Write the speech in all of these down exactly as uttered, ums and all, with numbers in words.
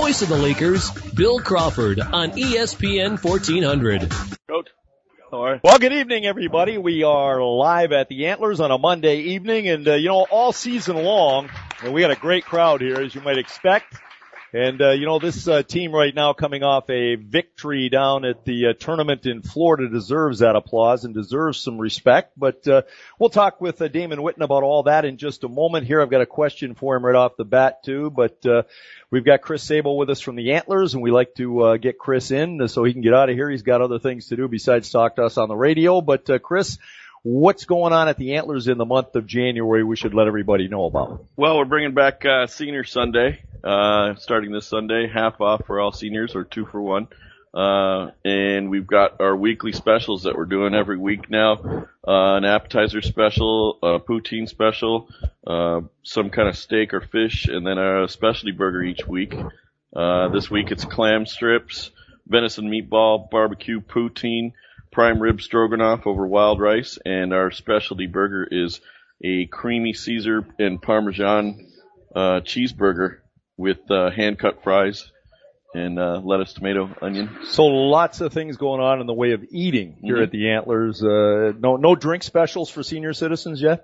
voice of the Lakers, Bill Crawford on E S P N fourteen hundred. Coach. Well, good evening, everybody. We are live at the Antlers on a Monday evening, and, uh, you know, all season long, and we got a great crowd here, as you might expect. And, uh, you know, this uh, team right now coming off a victory down at the uh, tournament in Florida deserves that applause and deserves some respect. But uh, we'll talk with uh, Damon Whitten about all that in just a moment. Here I've got a question for him right off the bat, too. But uh, we've got Chris Sable with us from the Antlers, and we like to uh, get Chris in so he can get out of here. He's got other things to do besides talk to us on the radio. But, uh, Chris, what's going on at the Antlers in the month of January we should let everybody know about? Well, we're bringing back uh, Senior Sunday, uh, starting this Sunday, half off for all seniors or two for one. Uh, and we've got our weekly specials that we're doing every week now. Uh, an appetizer special, a poutine special, uh, some kind of steak or fish, and then a specialty burger each week. Uh, this week it's clam strips, venison meatball, barbecue poutine, prime rib stroganoff over wild rice, and our specialty burger is a creamy Caesar and Parmesan uh, cheeseburger with uh, hand-cut fries and uh, lettuce, tomato, onion. So lots of things going on in the way of eating here mm-hmm. at the Antlers. Uh, no, no drink specials for senior citizens yet?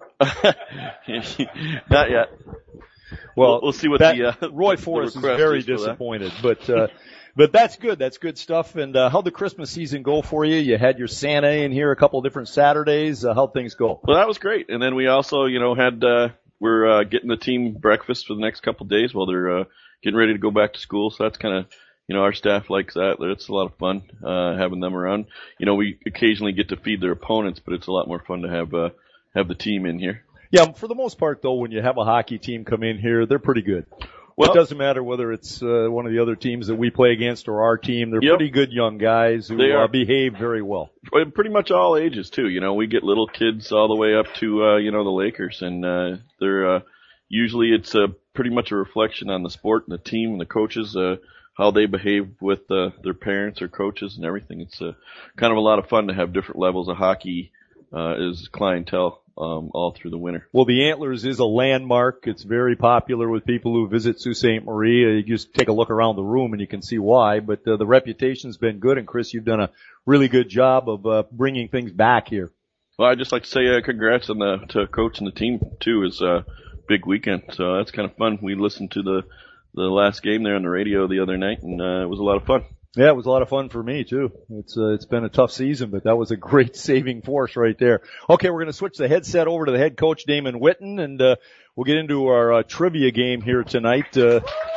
Not yet. Well, we'll, we'll see what that, the uh, Roy Forrest is very is disappointed, but. Uh, But that's good. That's good stuff. And uh, how'd the Christmas season go for you? You had your Santa in here a couple of different Saturdays. Uh, how'd things go? Well, that was great. And then we also, you know, had uh, we're uh, getting the team breakfast for the next couple of days while they're uh, getting ready to go back to school. So that's kind of, you know, our staff likes that. It's a lot of fun uh, having them around. You know, we occasionally get to feed their opponents, but it's a lot more fun to have uh, have the team in here. Yeah, for the most part, though, when you have a hockey team come in here, they're pretty good. Well, it doesn't matter whether it's uh, one of the other teams that we play against or our team. They're yep. pretty good young guys who they are. Uh, behave very well. Pretty much all ages, too. You know, we get little kids all the way up to, uh, you know, the Lakers. And uh, they're uh, usually it's uh, pretty much a reflection on the sport and the team and the coaches, uh, how they behave with uh, their parents or coaches and everything. It's uh, kind of a lot of fun to have different levels of hockey uh, as clientele. Um, all through the winter. Well, the Antlers is a landmark. It's very popular with people who visit Sault Ste. Marie. Uh, you just take a look around the room and you can see why. But uh, the reputation's been good, and Chris, you've done a really good job of uh, bringing things back here. Well, I'd just like to say uh, congrats on the to coach and the team too. It's a big weekend, so that's kind of fun. We listened to the the last game there on the radio the other night, and uh, it was a lot of fun. Yeah, it was a lot of fun for me too. It's uh, it's been a tough season, but that was a great saving force right there. Okay, we're going to switch the headset over to the head coach, Damon Whitten, and uh, we'll get into our uh, trivia game here tonight. Uh,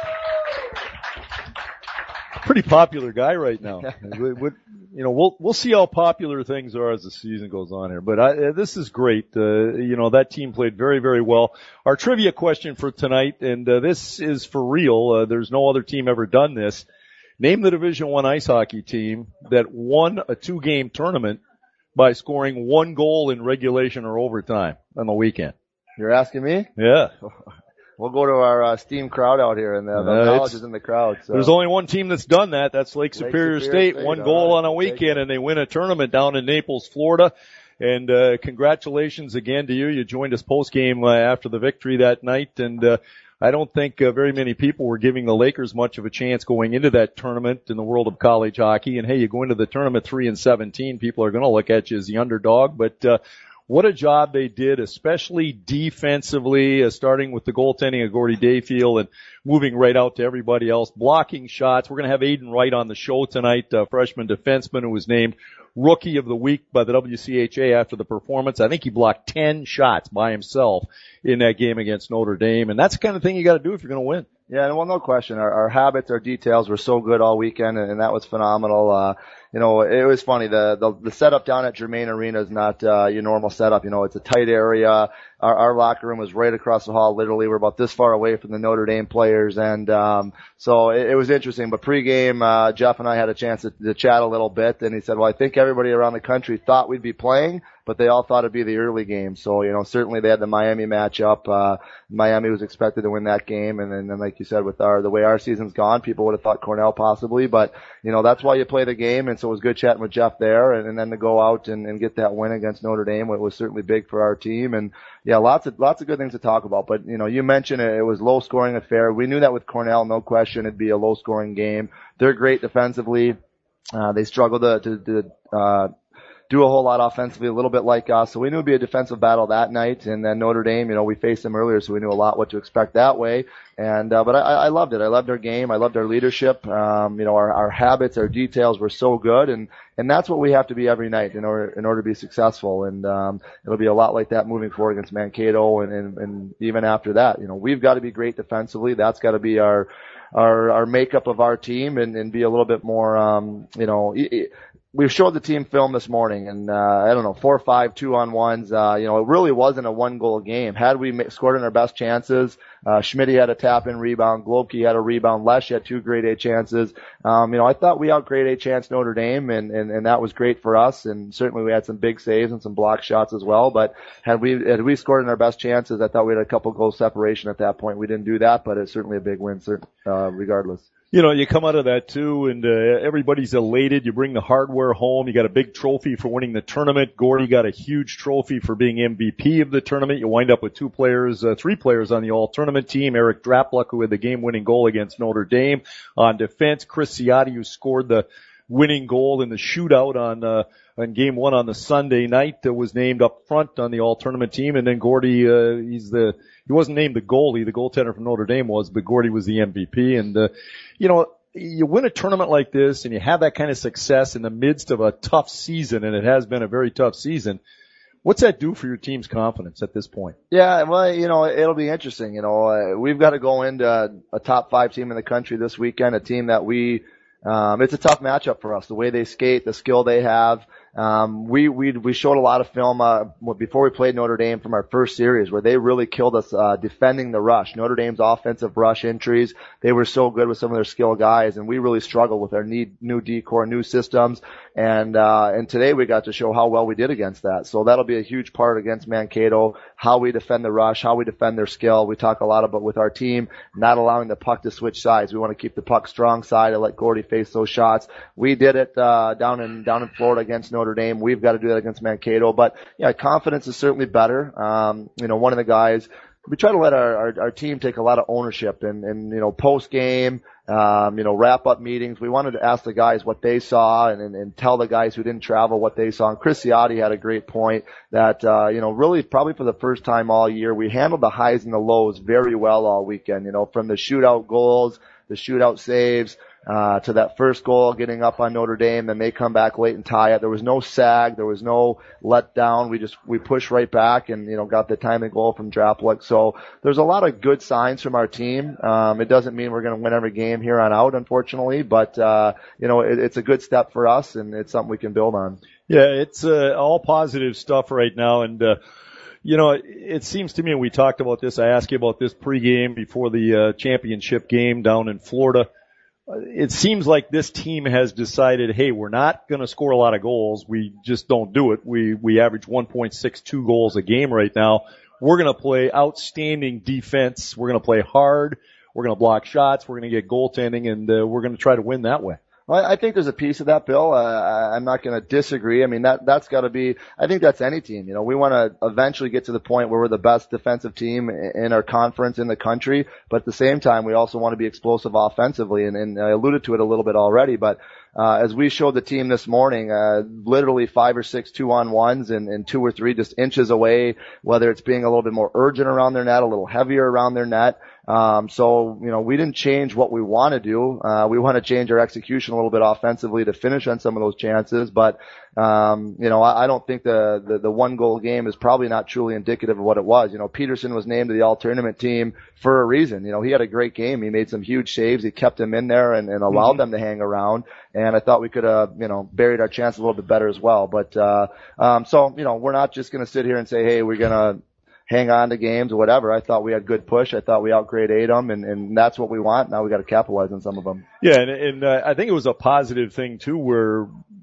pretty popular guy right now. we, we, you know, we'll we'll see how popular things are as the season goes on here. But I, uh, this is great. Uh, you know, that team played very very well. Our trivia question for tonight, and uh, this is for real. Uh, there's no other team ever done this. Name the Division One ice hockey team that won a two-game tournament by scoring one goal in regulation or overtime on the weekend. You're asking me? Yeah. We'll go to our uh, Steam crowd out here, and the, the uh, knowledge is in the crowd. So. There's only one team that's done that. That's Lake, Lake Superior, Superior State. State. One goal right. on a weekend, and they win a tournament down in Naples, Florida. And uh, congratulations again to you. You joined us post-game uh, after the victory that night, and uh, I don't think uh, very many people were giving the Lakers much of a chance going into that tournament in the world of college hockey. And hey, you go into the tournament three and seventeen, people are going to look at you as the underdog. But uh, what a job they did, especially defensively, uh, starting with the goaltending of Gordy Dayfield and moving right out to everybody else, blocking shots. We're going to have Aiden Wright on the show tonight, uh, freshman defenseman who was named Rookie of the Week by the W C H A after the performance. I think he blocked ten shots by himself in that game against Notre Dame, and that's the kind of thing you got to do if you're going to win. Yeah, well, no question. Our, our habits, our details were so good all weekend, and, and that was phenomenal. Uh, you know, it was funny. The, the, the setup down at Germain Arena is not, uh, your normal setup. You know, it's a tight area. Our, our locker room was right across the hall. Literally, we're about this far away from the Notre Dame players. And, um, so it, it was interesting. But pregame, uh, Jeff and I had a chance to, to chat a little bit, and he said, well, I think everybody around the country thought we'd be playing, but they all thought it'd be the early game. So, you know, certainly they had the Miami matchup. Uh, Miami was expected to win that game. And then, and like you said, with our, the way our season's gone, people would have thought Cornell possibly, but, you know, that's why you play the game. And so it was good chatting with Jeff there, and, and then to go out and, and get that win against Notre Dame, it was certainly big for our team. And yeah, lots of, lots of good things to talk about. But, you know, you mentioned it, it was low scoring affair. We knew that with Cornell, no question, it'd be a low scoring game. They're great defensively. Uh, they struggle to, to, to, uh, do a whole lot offensively, a little bit like us. So we knew it'd be a defensive battle that night. And then Notre Dame, you know, we faced them earlier, so we knew a lot what to expect that way. And, uh, but I, I loved it. I loved our game. I loved our leadership. Um, you know, our, our habits, our details were so good. And, and that's what we have to be every night in order, in order to be successful. And, um, it'll be a lot like that moving forward against Mankato. And, and, and even after that, you know, we've got to be great defensively. That's got to be our, our, our makeup of our team, and, and be a little bit more, um, you know, it, we showed the team film this morning, and, uh, I don't know, four or five two-on-ones. Uh, you know, it really wasn't a one-goal game. Had we scored in our best chances, uh, Schmidt had a tap-in rebound, Globke had a rebound, Lesh had two grade A chances. Um, you know, I thought we out grade A chance Notre Dame, and, and, and that was great for us, and certainly we had some big saves and some block shots as well, but had we, had we scored in our best chances, I thought we had a couple goal separation at that point. We didn't do that, but it's certainly a big win, uh, regardless. You know, you come out of that too, and uh, everybody's elated. You bring the hardware home. You got a big trophy for winning the tournament. Gordy got a huge trophy for being M V P of the tournament. You wind up with two players, uh, three players on the all-tournament team. Eric Drapluck, who had the game-winning goal against Notre Dame. On defense, Chris Ciotti, who scored the winning goal in the shootout on uh, on game one on the Sunday night, that was named up front on the all-tournament team. And then Gordy, uh, he's the he wasn't named the goalie. The goaltender from Notre Dame was, but Gordy was the M V P. And uh, you know, you win a tournament like this and you have that kind of success in the midst of a tough season, and it has been a very tough season. What's that do for your team's confidence at this point? Yeah, well, you know, it'll be interesting. You know, uh, we've got to go into a top five team in the country this weekend, a team that we, um, it's a tough matchup for us. The way they skate, the skill they have. Um, we, we, we showed a lot of film, uh, before we played Notre Dame from our first series where they really killed us, uh, defending the rush. Notre Dame's offensive rush entries, they were so good with some of their skill guys, and we really struggled with our need, new decor, new systems. And, uh, and today we got to show how well we did against that. So that'll be a huge part against Mankato, how we defend the rush, how we defend their skill. We talk a lot about with our team, not allowing the puck to switch sides. We want to keep the puck strong side and let Gordy face those shots. We did it, uh, down in, down in Florida against Notre Notre Dame. We've got to do that against Mankato. But yeah, confidence is certainly better. Um, you know, one of the guys, we try to let our, our, our team take a lot of ownership and, and, you know, post game, um, you know, wrap up meetings. We wanted to ask the guys what they saw and, and, and tell the guys who didn't travel what they saw. And Chris Ciotti had a great point that, uh, you know, really probably for the first time all year, we handled the highs and the lows very well all weekend, you know, from the shootout goals, the shootout saves, uh, to that first goal, getting up on Notre Dame, then they come back late and tie it. There was no sag. There was no let down. We just, we pushed right back and, you know, got the timing goal from Drapluck. So there's a lot of good signs from our team. Um, it doesn't mean we're going to win every game here on out, unfortunately, but, uh, you know, it, it's a good step for us and it's something we can build on. Yeah, it's, uh, all positive stuff right now. And, uh, you know, it seems to me, and we talked about this, I asked you about this pregame before the uh, championship game down in Florida. Uh, it seems like this team has decided, hey, we're not going to score a lot of goals. We just don't do it. We we average one point six two goals a game right now. We're going to play outstanding defense. We're going to play hard. We're going to block shots. We're going to get goaltending, and uh, we're going to try to win that way. Well, I think there's a piece of that, Bill. Uh, I'm not going to disagree. I mean, that, that's got to be, I think that's any team. You know, we want to eventually get to the point where we're the best defensive team in our conference in the country, but at the same time, we also want to be explosive offensively, and, and I alluded to it a little bit already, but Uh, as we showed the team this morning, uh, literally five or six two-on-ones and, and two or three just inches away, whether it's being a little bit more urgent around their net, a little heavier around their net. Um, so, you know, we didn't change what we want to do. Uh, we want to change our execution a little bit offensively to finish on some of those chances. But, um, you know, I, I don't think the, the, the one goal game is probably not truly indicative of what it was. You know, Peterson was named to the all-tournament team for a reason. You know, he had a great game. He made some huge saves. He kept them in there and, and allowed mm-hmm. them to hang around. And I thought we could have, you know, buried our chance a little bit better as well. But, uh, um, so, you know, we're not just going to sit here and say, hey, we're going to hang on to games or whatever. I thought we had good push. I thought we outgraded them, and, and that's what we want. Now we got to capitalize on some of them. Yeah, and, and uh, I think it was a positive thing too, where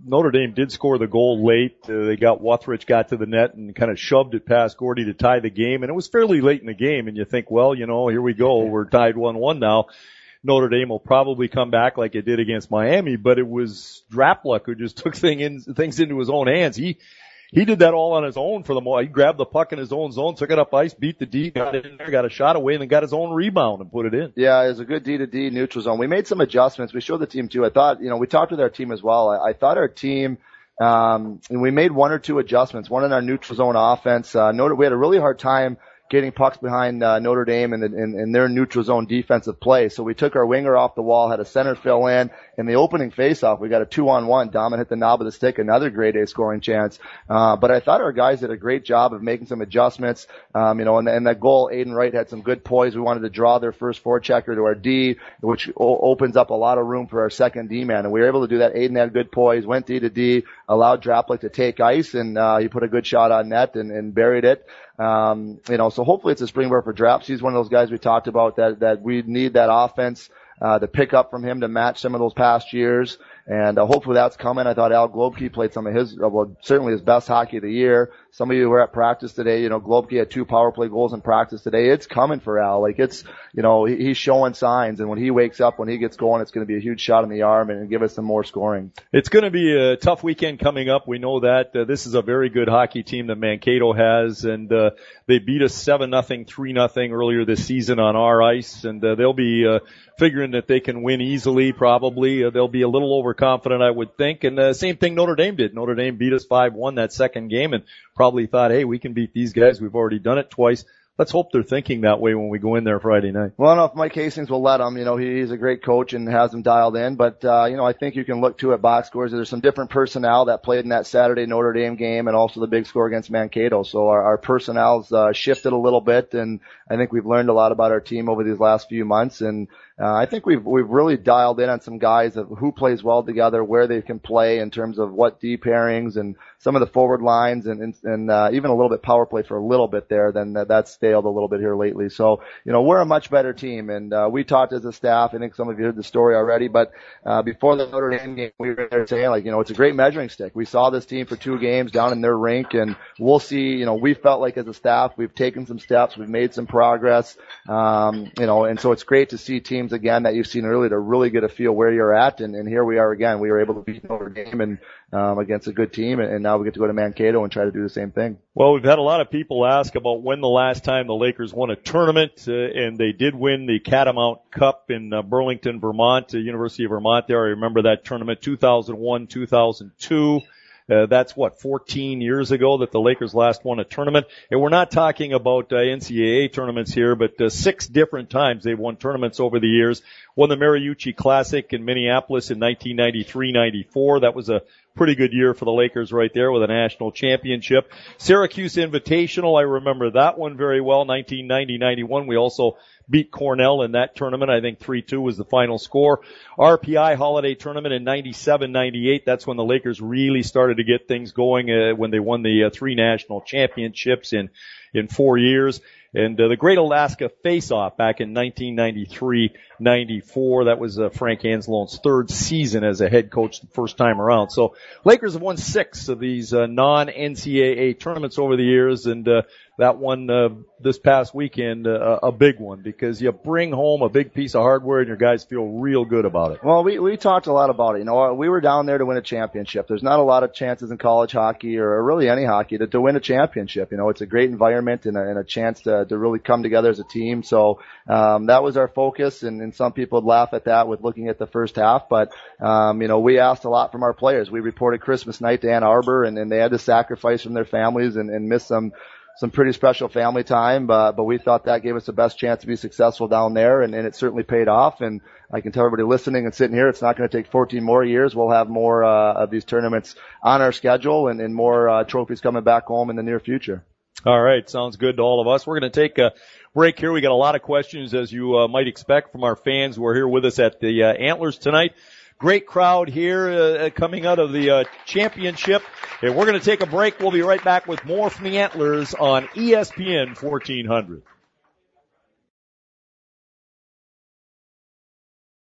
Notre Dame did score the goal late. Uh, they got Wuthridge got to the net and kind of shoved it past Gordy to tie the game. And it was fairly late in the game. And you think, well, you know, here we go. We're tied one one now. Notre Dame will probably come back like it did against Miami, but it was Drapluck who just took thing in, things into his own hands. He He did that all on his own for the most. He grabbed the puck in his own zone, took it up ice, beat the D, got it in there, got a shot away, and then got his own rebound and put it in. Yeah, it was a good D to D neutral zone. We made some adjustments. We showed the team too. I thought, you know, we talked with our team as well. I, I thought our team, um, and we made one or two adjustments. One in our neutral zone offense. Uh, Notre, we had a really hard time getting pucks behind uh, Notre Dame in, in, in their neutral zone defensive play. So we took our winger off the wall, had a center fill in. In the opening faceoff, we got a two-on-one. Dahman hit the knob of the stick, another grade A scoring chance. Uh, but I thought our guys did a great job of making some adjustments. Um, you know, and, and that goal, Aiden Wright had some good poise. We wanted to draw their first forechecker to our D, which o- opens up a lot of room for our second D-man. And we were able to do that. Aiden had good poise, went D to D, allowed Drapluck to take ice, and uh, he put a good shot on net and, and buried it. Um, you know, so hopefully it's a springboard for Draps. He's one of those guys we talked about that, that we need that offense, uh, to pick up from him to match some of those past years. And, uh, hopefully that's coming. I thought Al Globke played some of his, well, certainly his best hockey of the year. Some of you were at practice today, you know, Globke had two power play goals in practice today. It's coming for Al. Like it's, you know, he, he's showing signs. And when he wakes up, when he gets going, it's going to be a huge shot in the arm and give us some more scoring. It's going to be a tough weekend coming up. We know that. Uh, this is a very good hockey team that Mankato has. And, uh, they beat us seven nothing, three nothing earlier this season on our ice. And, uh, they'll be, uh, figuring that they can win easily, probably. Uh, they'll be a little overconfident, I would think. And the uh, same thing Notre Dame did. Notre Dame beat us five one that second game and probably thought, hey, we can beat these guys. We've already done it twice. Let's hope they're thinking that way when we go in there Friday night. Well, I don't know if Mike Hastings will let him. You know, he, he's a great coach and has them dialed in. But, uh, you know, I think you can look too at box scores. There's some different personnel that played in that Saturday Notre Dame game and also the big score against Mankato. So our, our personnel's uh, shifted a little bit, and I think we've learned a lot about our team over these last few months. And uh, I think we've we've really dialed in on some guys of who plays well together, where they can play in terms of what D pairings and some of the forward lines, and and, and uh, even a little bit power play for a little bit there. Then that, that's staled a little bit here lately. So, you know, we're a much better team, and uh, we talked as a staff. I think some of you heard the story already, but uh, before the Notre Dame game, we were there saying, like, you know, it's a great measuring stick. We saw this team for two games down in their rink, and we'll see. You know, we felt like as a staff, we've taken some steps, we've made some progress, um, you know, and so it's great to see teams again that you've seen earlier to really get a feel where you're at, and, and here we are again. We were able to beat Notre Dame and um, against a good team, and, and now we get to go to Mankato and try to do the same thing. Well, we've had a lot of people ask about when the last time the Lakers won a tournament, uh, and they did win the Catamount Cup in uh, Burlington, Vermont, uh, University of Vermont there. I remember that tournament, two thousand one, two thousand two. Uh, that's what, fourteen years ago that the Lakers last won a tournament. And we're not talking about uh, N C double A tournaments here, but uh, six different times they've won tournaments over the years. Won the Mariucci Classic in Minneapolis in nineteen ninety-three ninety-four. That was a pretty good year for the Lakers right there with a national championship. Syracuse Invitational, I remember that one very well, nineteen ninety ninety-one. We also beat Cornell in that tournament. I think three two was the final score. R P I Holiday Tournament in ninety-seven ninety-eight. That's when the Lakers really started to get things going, uh, when they won the uh, three national championships in, in four years. And uh, the Great Alaska Face-Off back in nineteen ninety-three ninety-four. That was uh, Frank Anslone's third season as a head coach the first time around. So Lakers have won six of these uh, non-N C double A tournaments over the years, and uh, that one uh, this past weekend, uh, a big one, because you bring home a big piece of hardware and your guys feel real good about it. Well, we we talked a lot about it. You know, we were down there to win a championship. There's not a lot of chances in college hockey or really any hockey to, to win a championship. You know, it's a great environment and a, and a chance to to really come together as a team. So um, that was our focus, and, and some people would laugh at that with looking at the first half. But um, you know, we asked a lot from our players. We reported Christmas night to Ann Arbor, and, and they had to sacrifice from their families and, and miss some. some pretty special family time, but, but we thought that gave us the best chance to be successful down there, and, and it certainly paid off. And I can tell everybody listening and sitting here, it's not going to take fourteen more years. We'll have more uh, of these tournaments on our schedule, and, and more uh, trophies coming back home in the near future. All right, sounds good to all of us. We're going to take a break here. We got a lot of questions, as you uh, might expect, from our fans who are here with us at the uh, Antlers tonight. Great crowd here uh, coming out of the uh, championship. And we're going to take a break. We'll be right back with more from the Antlers on E S P N fourteen hundred.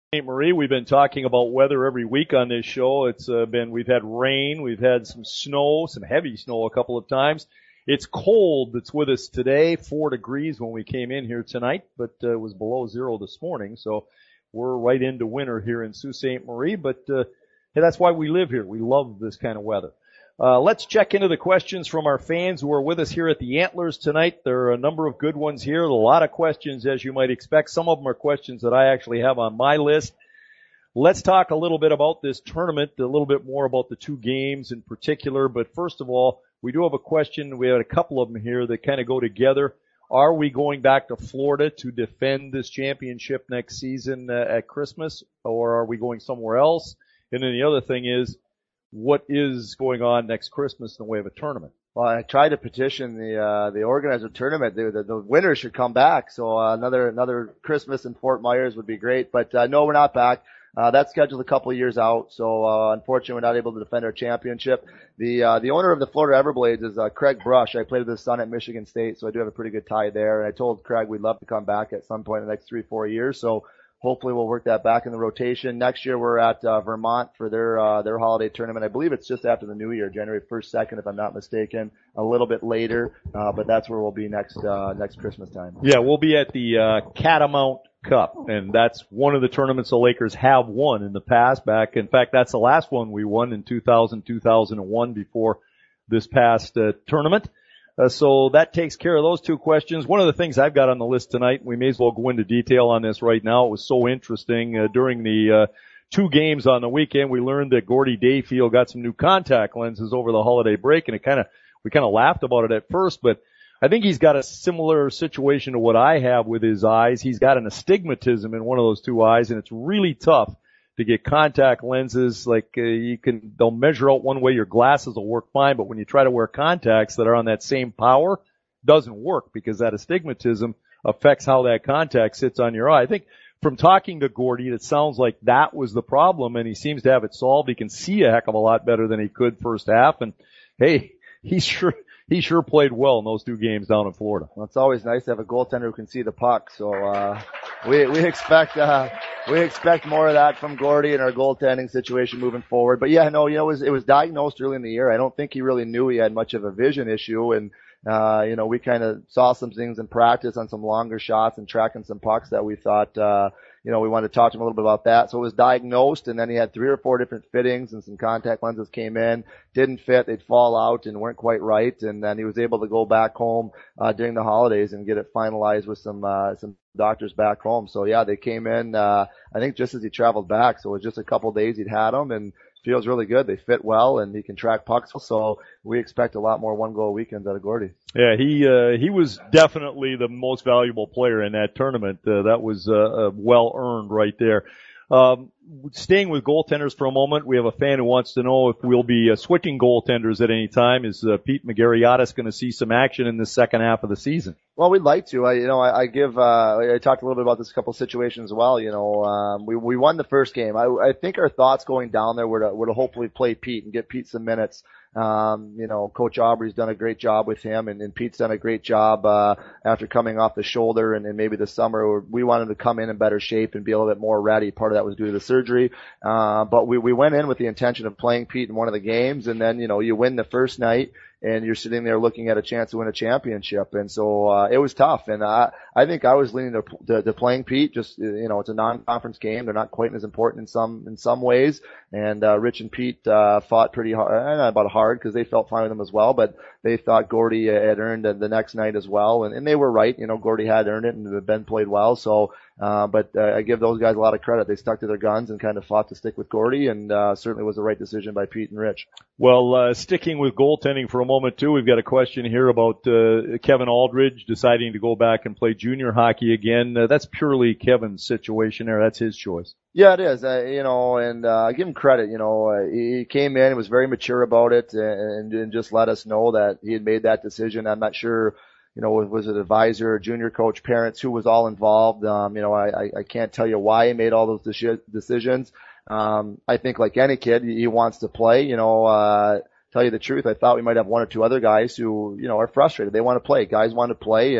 Saint Marie. We've been talking about weather every week on this show. It's uh, been, we've had rain, we've had some snow, some heavy snow a couple of times. It's cold that's with us today, four degrees when we came in here tonight, but uh, it was below zero this morning, so we're right into winter here in Sault Ste. Marie, but uh, hey, that's why we live here. We love this kind of weather. Uh, let's check into the questions from our fans who are with us here at the Antlers tonight. There are a number of good ones here. A lot of questions, as you might expect. Some of them are questions that I actually have on my list. Let's talk a little bit about this tournament, a little bit more about the two games in particular. But first of all, we do have a question. We had a couple of them here that kind of go together. Are we going back to Florida to defend this championship next season uh, at Christmas, or are we going somewhere else? And then the other thing is, what is going on next Christmas in the way of a tournament? Well, I tried to petition the uh, the organizer tournament. The, the, the winners should come back. So uh, another another Christmas in Fort Myers would be great. But uh, no, we're not back. Uh, that's scheduled a couple of years out. So uh, unfortunately, we're not able to defend our championship. The uh, the owner of the Florida Everblades is uh, Craig Brush. I played with his son at Michigan State, so I do have a pretty good tie there. And I told Craig we'd love to come back at some point in the next three four years. So hopefully we'll work that back in the rotation. Next year we're at uh, Vermont for their uh, their holiday tournament. I believe it's just after the New Year, January first, second, if I'm not mistaken. A little bit later, uh, but that's where we'll be next uh, next Christmas time. Yeah, we'll be at the uh, Catamount Cup, and that's one of the tournaments the Lakers have won in the past. Back, in fact, that's the last one we won in two thousand, two thousand one before this past uh, tournament. Uh, so that takes care of those two questions. One of the things I've got on the list tonight, we may as well go into detail on this right now. It was so interesting. Uh, during the uh, two games on the weekend, we learned that Gordie Dayfield got some new contact lenses over the holiday break, and it kind of we kind of laughed about it at first, but I think he's got a similar situation to what I have with his eyes. He's got an astigmatism in one of those two eyes, and it's really tough to get contact lenses. Like uh, you can, they'll measure out one way, your glasses will work fine, but when you try to wear contacts that are on that same power, doesn't work because that astigmatism affects how that contact sits on your eye. I think from talking to Gordie, it sounds like that was the problem, and he seems to have it solved. He can see a heck of a lot better than he could first half, and hey, he sure he sure played well in those two games down in Florida. Well, it's always nice to have a goaltender who can see the puck, so uh we we expect uh we expect more of that from Gordie in our goaltending situation moving forward. But yeah, no, you know, it was it was diagnosed early in the year. I don't think he really knew he had much of a vision issue, and uh you know, we kind of saw some things in practice on some longer shots and tracking some pucks that we thought uh you know, we wanted to talk to him a little bit about that. So it was diagnosed, and then he had three or four different fittings, and some contact lenses came in, didn't fit, they'd fall out and weren't quite right, and then he was able to go back home uh during the holidays and get it finalized with some uh some doctors back home. So yeah, they came in uh I think just as he traveled back, so it was just a couple of days he'd had them, and feels really good. They fit well, and he can track pucks, so we expect a lot more one-goal weekends out of Gordie. Yeah, he uh, he was definitely the most valuable player in that tournament. Uh, that was uh, uh, well earned right there. Um, staying with goaltenders for a moment, we have a fan who wants to know if we'll be uh, switching goaltenders at any time. Is uh, Pete Magariatis going to see some action in the second half of the season? Well, we'd like to. I, you know, I, I give. Uh, I talked a little bit about this couple of situations as well. You know, um, we we won the first game. I, I think our thoughts going down there were to were to hopefully play Pete and get Pete some minutes. Um, you know, Coach Aubrey's done a great job with him, and, and Pete's done a great job uh after coming off the shoulder, and, and maybe the summer we wanted to come in in better shape and be a little bit more ready. Part of that was due to the surgery, uh but we we went in with the intention of playing Pete in one of the games, and then you know you win the first night, and you're sitting there looking at a chance to win a championship, and so uh it was tough, and I I think I was leaning to, to, to playing Pete. Just you know, it's a non-conference game; they're not quite as important in some in some ways, and uh Rich and Pete uh fought pretty hard, not about hard because they felt fine with them as well, but they thought Gordie had earned it the next night as well, and, and they were right. You know, Gordie had earned it, and Ben played well, so. Uh, but, uh, I give those guys a lot of credit. They stuck to their guns and kind of fought to stick with Gordie, and, uh, certainly was the right decision by Pete and Rich. Well, uh, sticking with goaltending for a moment too, we've got a question here about, uh, Kevin Aldridge deciding to go back and play junior hockey again. Uh, that's purely Kevin's situation there. That's his choice. Yeah, it is. Uh, you know, and, uh, I give him credit. You know, uh, he came in and was very mature about it, and, and just let us know that he had made that decision. I'm not sure, you know, was it advisor, junior coach, parents, who was all involved. Um, you know, I, I can't tell you why he made all those decisions. Um, I think like any kid, he wants to play. You know, uh, tell you the truth, I thought we might have one or two other guys who, you know, are frustrated. They want to play. Guys want to play, and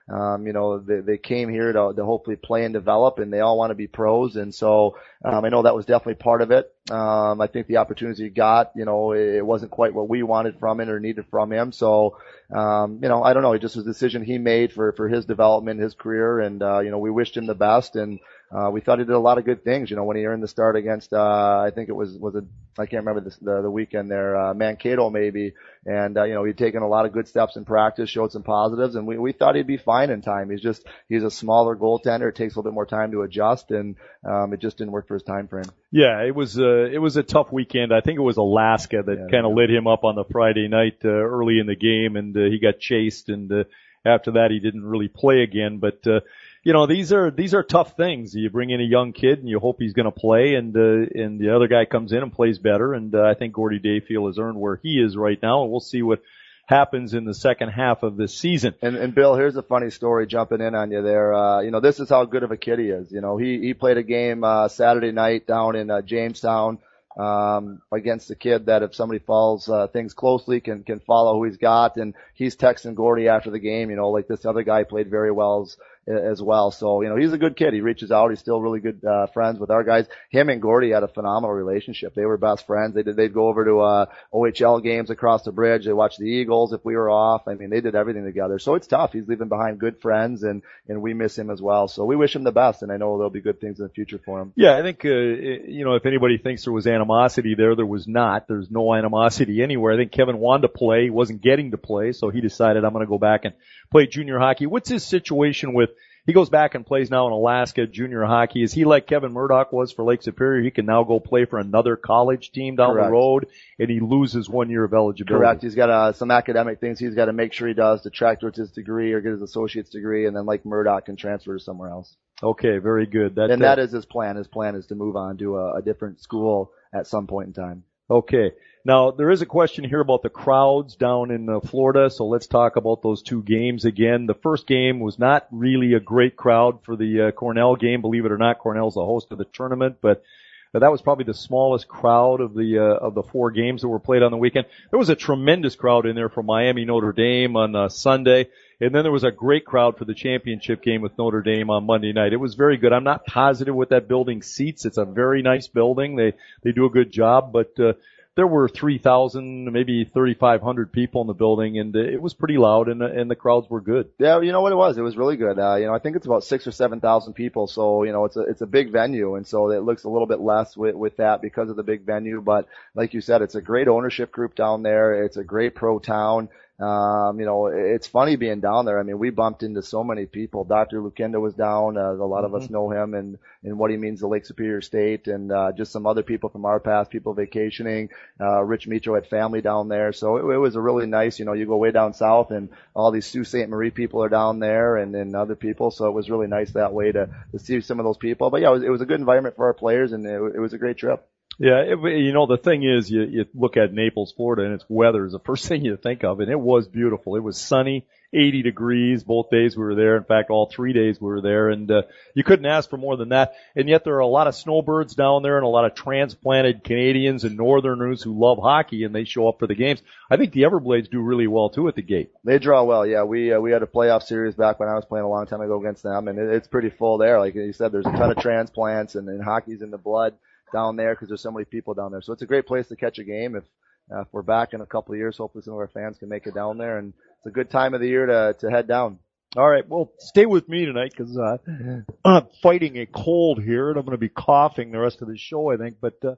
Um, you know, they, they came here to, to hopefully play and develop, and they all want to be pros. And so, um, I know that was definitely part of it. Um, I think the opportunity he got, you know, it, it wasn't quite what we wanted from him or needed from him. So, um, you know, I don't know. It just was a decision he made for, for his development, his career. And, uh, you know, we wished him the best. And, uh, we thought he did a lot of good things, you know, when he earned the start against, uh, I think it was, was a, I can't remember the, the, the weekend there, uh, Mankato maybe. And, uh, you know, he'd taken a lot of good steps in practice, showed some positives, and we, we thought he'd be fine in time. He's just, he's a smaller goaltender. It takes a little bit more time to adjust, and, um, it just didn't work for his time frame. Yeah, it was, uh, it was a tough weekend. I think it was Alaska that yeah, kind of yeah. lit him up on the Friday night, uh, early in the game, and, uh, he got chased, and, uh, after that he didn't really play again, but, uh, you know, these are, these are tough things. You bring in a young kid and you hope he's going to play, and, uh, and the other guy comes in and plays better. And, uh, I think Gordy Dayfield has earned where he is right now, and we'll see what happens in the second half of this season. And, and Bill, here's a funny story jumping in on you there. Uh, you know, this is how good of a kid he is. You know, he, he played a game, uh, Saturday night down in, uh, Jamestown, um, against a kid that if somebody follows, uh, things closely can, can follow who he's got. And he's texting Gordy after the game, you know, like this other guy played very well as, as well. So, you know, he's a good kid. He reaches out. He's still really good, uh, friends with our guys. Him and Gordy had a phenomenal relationship. They were best friends. They did, they'd go over to, uh, O H L games across the bridge. They watched the Eagles if we were off. I mean, they did everything together. So it's tough. He's leaving behind good friends, and, and we miss him as well. So we wish him the best, and I know there'll be good things in the future for him. Yeah, I think, uh, you know, if anybody thinks there was animosity there, there was not. There's no animosity anywhere. I think Kevin wanted to play. He wasn't getting to play, so he decided, I'm going to go back and play junior hockey. What's his situation with, he goes back and plays now in Alaska junior hockey. Is he like Kevin Murdoch was for Lake Superior? He can now go play for another college team down Correct. the road, and he loses one year of eligibility. Correct. He's got uh, some academic things he's got to make sure he does to track towards his degree or get his associate's degree, and then like Murdoch can transfer to somewhere else. Okay, very good. That, and that is his plan. His plan is to move on to a, a different school at some point in time. Okay. Now, there is a question here about the crowds down in uh, Florida, so let's talk about those two games again. The first game was not really a great crowd for the uh, Cornell game. Believe it or not, Cornell's the host of the tournament, but uh, that was probably the smallest crowd of the uh, of the four games that were played on the weekend. There was a tremendous crowd in there for Miami Notre Dame on uh, Sunday, and then there was a great crowd for the championship game with Notre Dame on Monday night. It was very good. I'm not positive what that building seats. It's a very nice building. They they do a good job, but uh, there were three thousand, maybe thirty-five hundred people in the building, and it was pretty loud, and, and the crowds were good. Yeah, you know what it was? It was really good. Uh, you know, I think it's about six or seven thousand people, so, you know, it's a, it's a big venue, and so it looks a little bit less with, with that because of the big venue, but like you said, it's a great ownership group down there. It's a great pro town. Um, you know, it's funny being down there. I mean, we bumped into so many people. Doctor Lucinda was down. Uh, a lot of mm-hmm. us know him and, and what he means to Lake Superior State, and, uh, just some other people from our past, people vacationing. Uh, Rich Mitro had family down there. So it, it was a really nice, you know, you go way down south and all these Sault Ste. Marie people are down there, and, and other people. So it was really nice that way to, to see some of those people. But yeah, it was, it was a good environment for our players, and it, it was a great trip. Yeah, it, you know, the thing is, you, you look at Naples, Florida, and its weather is the first thing you think of, and it was beautiful. It was sunny, eighty degrees both days we were there. In fact, all three days we were there, and uh, you couldn't ask for more than that. And yet there are a lot of snowbirds down there and a lot of transplanted Canadians and Northerners who love hockey, and they show up for the games. I think the Everblades do really well, too, at the gate. They draw well, yeah. We uh, we had a playoff series back when I was playing a long time ago against them, and it, it's pretty full there. Like you said, there's a ton of transplants, and, and hockey's in the blood down there because there's so many people down there. So it's a great place to catch a game. If, uh, if we're back in a couple of years, hopefully some of our fans can make it down there, and it's a good time of the year to, to head down. All right. Well, stay with me tonight because, uh, I'm fighting a cold here, and I'm going to be coughing the rest of the show, I think, but, uh,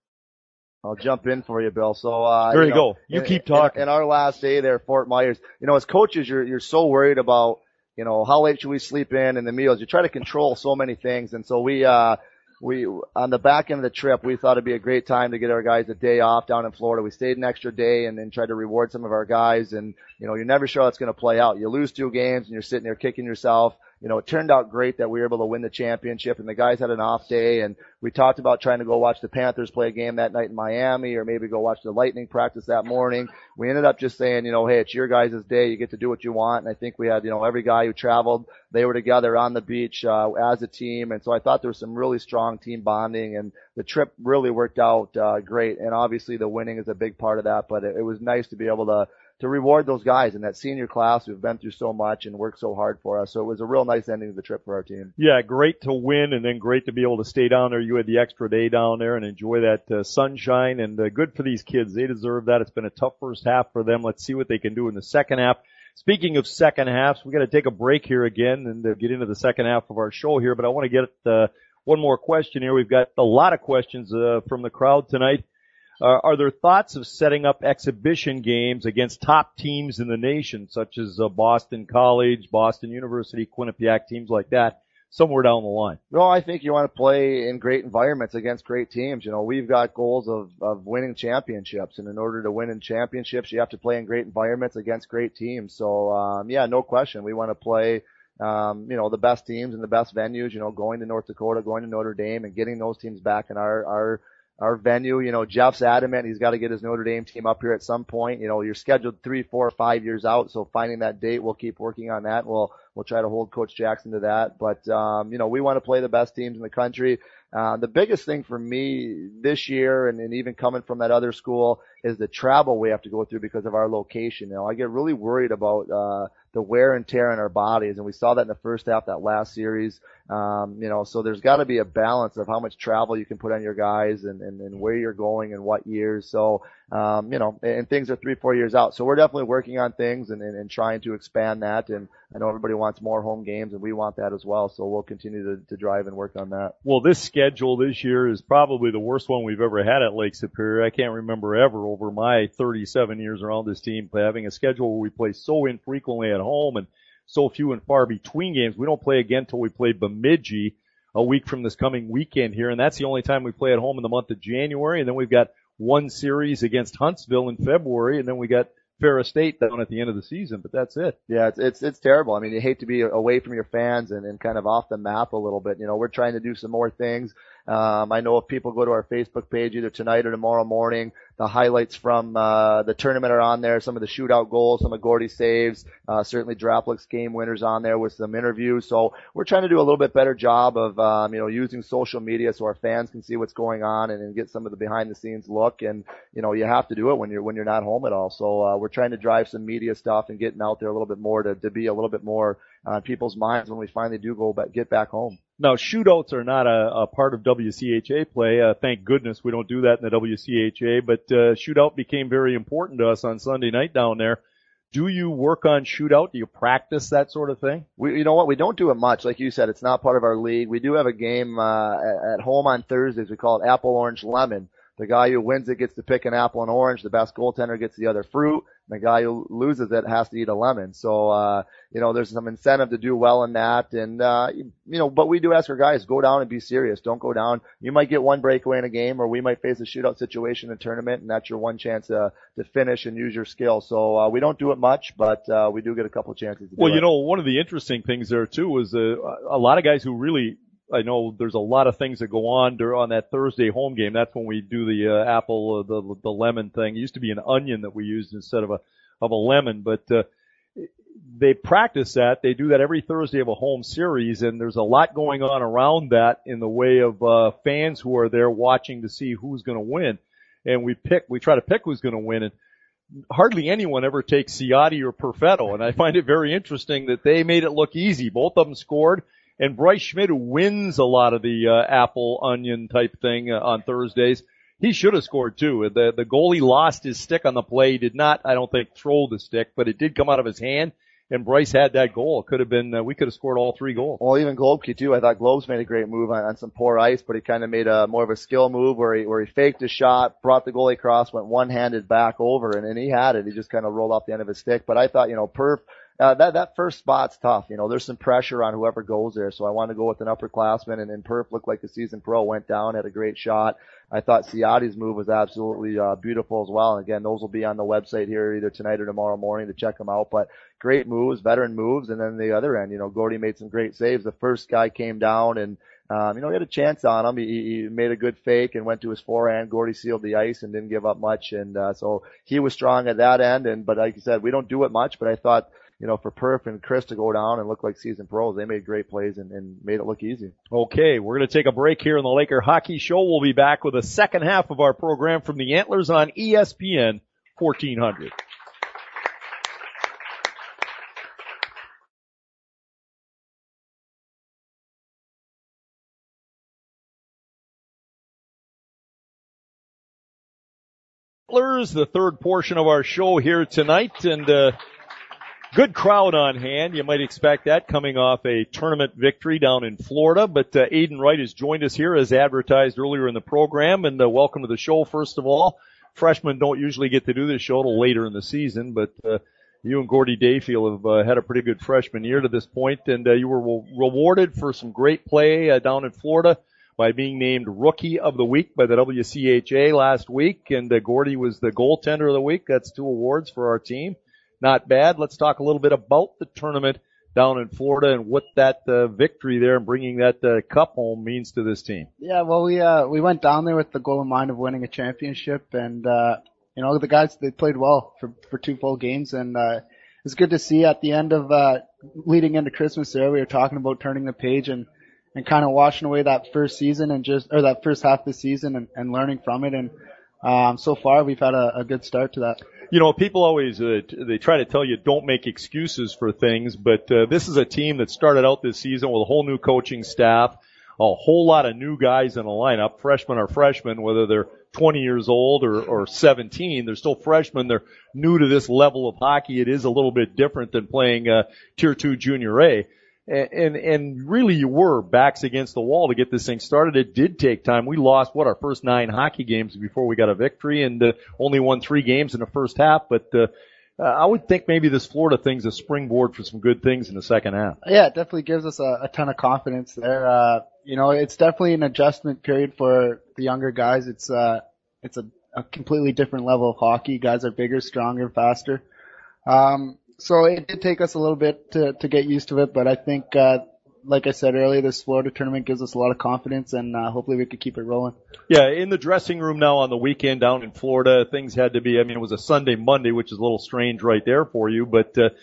I'll jump in for you, Bill. So, uh, there you, you know, go. You in, keep talking. In, in our last day there, Fort Myers, you know, as coaches, you're, you're so worried about, you know, how late should we sleep in and the meals. You try to control so many things. And so we, uh, We, on the back end of the trip, we thought it'd be a great time to get our guys a day off down in Florida. We stayed an extra day and then tried to reward some of our guys. And, you know, you're never sure how it's going to play out. You lose two games and you're sitting there kicking yourself. You know, it turned out great that we were able to win the championship, and the guys had an off day, and we talked about trying to go watch the Panthers play a game that night in Miami, or maybe go watch the Lightning practice that morning. We ended up just saying, you know, hey, it's your guys' day. You get to do what you want. And I think we had, you know, every guy who traveled, they were together on the beach, uh, as a team. And so I thought there was some really strong team bonding, and the trip really worked out, uh, great. And obviously the winning is a big part of that, but it, it was nice to be able to, to reward those guys in that senior class who've been through so much and worked so hard for us. So it was a real nice ending to the trip for our team. Yeah, great to win, and then great to be able to stay down there. You had the extra day down there and enjoy that uh, sunshine, and uh, good for these kids. They deserve that. It's been a tough first half for them. Let's see what they can do in the second half. Speaking of second halves, we got to take a break here again and uh, get into the second half of our show here, but I want to get uh, one more question here. We've got a lot of questions uh, from the crowd tonight. Uh, are there thoughts of setting up exhibition games against top teams in the nation, such as uh, Boston College, Boston University, Quinnipiac, teams like that, somewhere down the line? No, I think you want to play in great environments against great teams. You know, we've got goals of, of winning championships, and in order to win in championships, you have to play in great environments against great teams. So, um, yeah, no question. We want to play, um, you know, the best teams and the best venues, you know, going to North Dakota, going to Notre Dame, and getting those teams back in our, our, Our venue. You know, Jeff's adamant he's got to get his Notre Dame team up here at some point. You know, you're scheduled three, four, five years out, so finding that date, we'll keep working on that. We'll we'll try to hold Coach Jackson to that. But um, you know, we want to play the best teams in the country. Uh, the biggest thing for me this year, and, and even coming from that other school, is the travel we have to go through because of our location. You know, I get really worried about uh the wear and tear in our bodies, and we saw that in the first half, that last series. Um, you know, so there's got to be a balance of how much travel you can put on your guys and, and, and where you're going and what years. So, um, you know, and things are three, four years out. So we're definitely working on things and, and, and trying to expand that. And I know everybody wants more home games, and we want that as well. So we'll continue to, to drive and work on that. Well, this schedule this year is probably the worst one we've ever had at Lake Superior. I can't remember ever over my thirty-seven years around this team having a schedule where we play so infrequently at home and so few and far between games. We don't play again until we play Bemidji a week from this coming weekend here, and that's the only time we play at home in the month of January. And then we've got one series against Huntsville in February, and then we got Ferris State down at the end of the season, but that's it. Yeah, it's it's it's terrible. I mean, you hate to be away from your fans and, and kind of off the map a little bit. You know, we're trying to do some more things. Um, I know if people go to our Facebook page either tonight or tomorrow morning, the highlights from uh the tournament are on there. Some of the shootout goals, some of Gordy's saves, uh certainly Draplik's game winners on there with some interviews. So we're trying to do a little bit better job of um, you know, using social media so our fans can see what's going on and, and get some of the behind the scenes look. And you know, you have to do it when you're when you're not home at all. So uh, we're trying to drive some media stuff and getting out there a little bit more to, to be a little bit more on people's minds when we finally do go back, get back home. Now, shootouts are not a, a part of W C H A play. Uh, thank goodness we don't do that in the W C H A, but uh, shootout became very important to us on Sunday night down there. Do you work on shootout? Do you practice that sort of thing? We, you know what? We don't do it much. Like you said, it's not part of our league. We do have a game uh, at, at home on Thursdays. We call it Apple, Orange, Lemon. The guy who wins it gets to pick an apple and orange. The best goaltender gets the other fruit. The guy who loses it has to eat a lemon. So, uh, you know, there's some incentive to do well in that. And, uh, you know, but we do ask our guys, go down and be serious. Don't go down. You might get one breakaway in a game, or we might face a shootout situation in a tournament, and that's your one chance to, to finish and use your skill. So, uh, we don't do it much, but, uh, we do get a couple chances to do Well, it. you know, one of the interesting things there too is, uh, a lot of guys who really, I know there's a lot of things that go on during on that Thursday home game. That's when we do the uh, apple, uh, the the lemon thing. It used to be an onion that we used instead of a of a lemon, but uh, they practice that. They do that every Thursday of a home series, and there's a lot going on around that in the way of uh, fans who are there watching to see who's going to win. And we pick, we try to pick who's going to win, and hardly anyone ever takes Ciotti or Perfetto, and I find it very interesting that they made it look easy. Both of them scored. And Bryce Schmidt, who wins a lot of the uh, apple onion type thing uh, on Thursdays, he should have scored too. The the goalie lost his stick on the play. He did not, I don't think, throw the stick, but it did come out of his hand. And Bryce had that goal. It could have been, uh, we could have scored all three goals. Well, even Globke too. I thought Globes made a great move on, on some poor ice, but he kind of made a more of a skill move where he where he faked his shot, brought the goalie across, went one-handed back over, and then he had it. He just kind of rolled off the end of his stick. But I thought, you know, Perf. Uh, that, that first spot's tough. You know, there's some pressure on whoever goes there. So I want to go with an upperclassman, and then Perf looked like a seasoned pro, went down, had a great shot. I thought Ciotti's move was absolutely, uh, beautiful as well. And again, those will be on the website here either tonight or tomorrow morning to check them out. But great moves, veteran moves. And then the other end, you know, Gordy made some great saves. The first guy came down and, um, you know, he had a chance on him. He, he made a good fake and went to his forehand. Gordy sealed the ice and didn't give up much. And, uh, so he was strong at that end. And, but like you said, we don't do it much, but I thought, you know, for Perf and Chris to go down and look like seasoned pros, they made great plays and, and made it look easy. Okay, we're going to take a break here in the Laker Hockey Show. We'll be back with the second half of our program from the Antlers on E S P N fourteen hundred. Rattlers, the third portion of our show here tonight, and uh good crowd on hand. You might expect that coming off a tournament victory down in Florida, but uh, Aiden Wright has joined us here as advertised earlier in the program, and uh, welcome to the show first of all. Freshmen don't usually get to do this show till later in the season, but uh, you and Gordy Dayfield have uh, had a pretty good freshman year to this point, and uh, you were re- rewarded for some great play uh, down in Florida by being named Rookie of the Week by the W C H A last week, and uh, Gordy was the Goaltender of the Week. That's two awards for our team. Not bad. Let's talk a little bit about the tournament down in Florida and what that uh, victory there and bringing that uh, cup home means to this team. Yeah, well, we uh, we went down there with the goal in mind of winning a championship, and uh, you know the guys, they played well for for two full games, and uh, it's good to see at the end of uh, leading into Christmas there, we were talking about turning the page and and kind of washing away that first season and just or that first half of the season and, and learning from it, and um, so far we've had a, a good start to that. You know, people always, uh, they try to tell you don't make excuses for things, but uh, this is a team that started out this season with a whole new coaching staff, a whole lot of new guys in the lineup. Freshmen are freshmen, whether they're twenty years old or, or seventeen. They're still freshmen. They're new to this level of hockey. It is a little bit different than playing uh, Tier two Junior A. And, and really you were backs against the wall to get this thing started. It did take time. We lost, what, our first nine hockey games before we got a victory, and uh, only won three games in the first half. But uh, I would think maybe this Florida thing's a springboard for some good things in the second half. Yeah, it definitely gives us a, a ton of confidence there. Uh, you know, it's definitely an adjustment period for the younger guys. It's, uh, it's a, a completely different level of hockey. Guys are bigger, stronger, faster. Um, So it did take us a little bit to, to get used to it, but I think, uh, like I said earlier, this Florida tournament gives us a lot of confidence, and uh, hopefully we could keep it rolling. Yeah, in the dressing room now on the weekend down in Florida, things had to be, I mean, it was a Sunday, Monday, which is a little strange right there for you, but uh,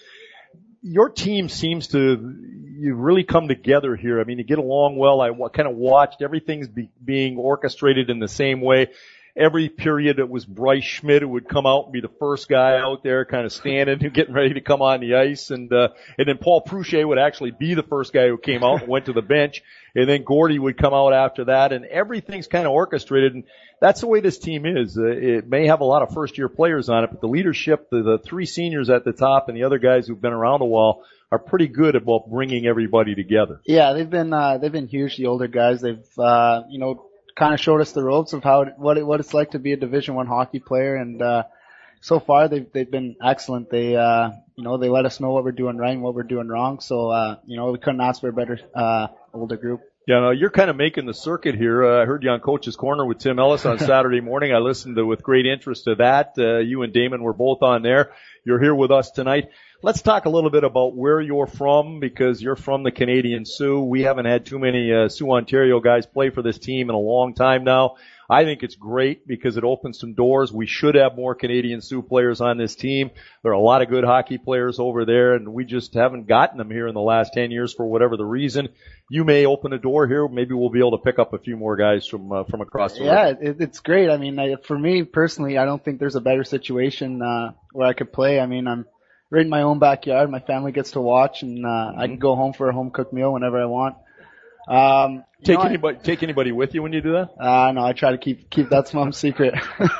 your team seems to, you've really come together here. I mean, you get along well. I w- kind of watched everything's be, being orchestrated in the same way. Every period it was Bryce Schmidt who would come out and be the first guy out there kind of standing and getting ready to come on the ice. And, uh, and then Paul Prouchet would actually be the first guy who came out and went to the bench. And then Gordy would come out after that, and everything's kind of orchestrated. And that's the way this team is. Uh, it may have a lot of first year players on it, but the leadership, the, the three seniors at the top and the other guys who've been around a while are pretty good about bringing everybody together. Yeah, they've been, uh, they've been huge, the older guys. They've, uh, you know, kind of showed us the ropes of how it, what it, what it's like to be a Division One hockey player, and uh so far they've they've been excellent. They uh you know they let us know what we're doing right and what we're doing wrong. So uh you know we couldn't ask for a better uh older group. Yeah, no, you're kind of making the circuit here. Uh, I heard you on Coach's Corner with Tim Ellis on Saturday morning. I listened to with great interest to that. Uh, you and Damon were both on there. You're here with us tonight. Let's talk a little bit about where you're from, because you're from the Canadian Sioux. We haven't had too many uh, Sioux, Ontario guys play for this team in a long time now. I think it's great because it opens some doors. We should have more Canadian Sioux players on this team. There are a lot of good hockey players over there, and we just haven't gotten them here in the last ten years for whatever the reason. You may open a door here. Maybe we'll be able to pick up a few more guys from uh, from across the Yeah, river. it, it's great. I mean, I, for me personally, I don't think there's a better situation uh where I could play. I mean, I'm right in my own backyard. My family gets to watch, and uh mm-hmm. I can go home for a home cooked meal whenever I want. Um, take know, anybody, I, take anybody with you when you do that? Uh, no, I try to keep, keep that mom's secret.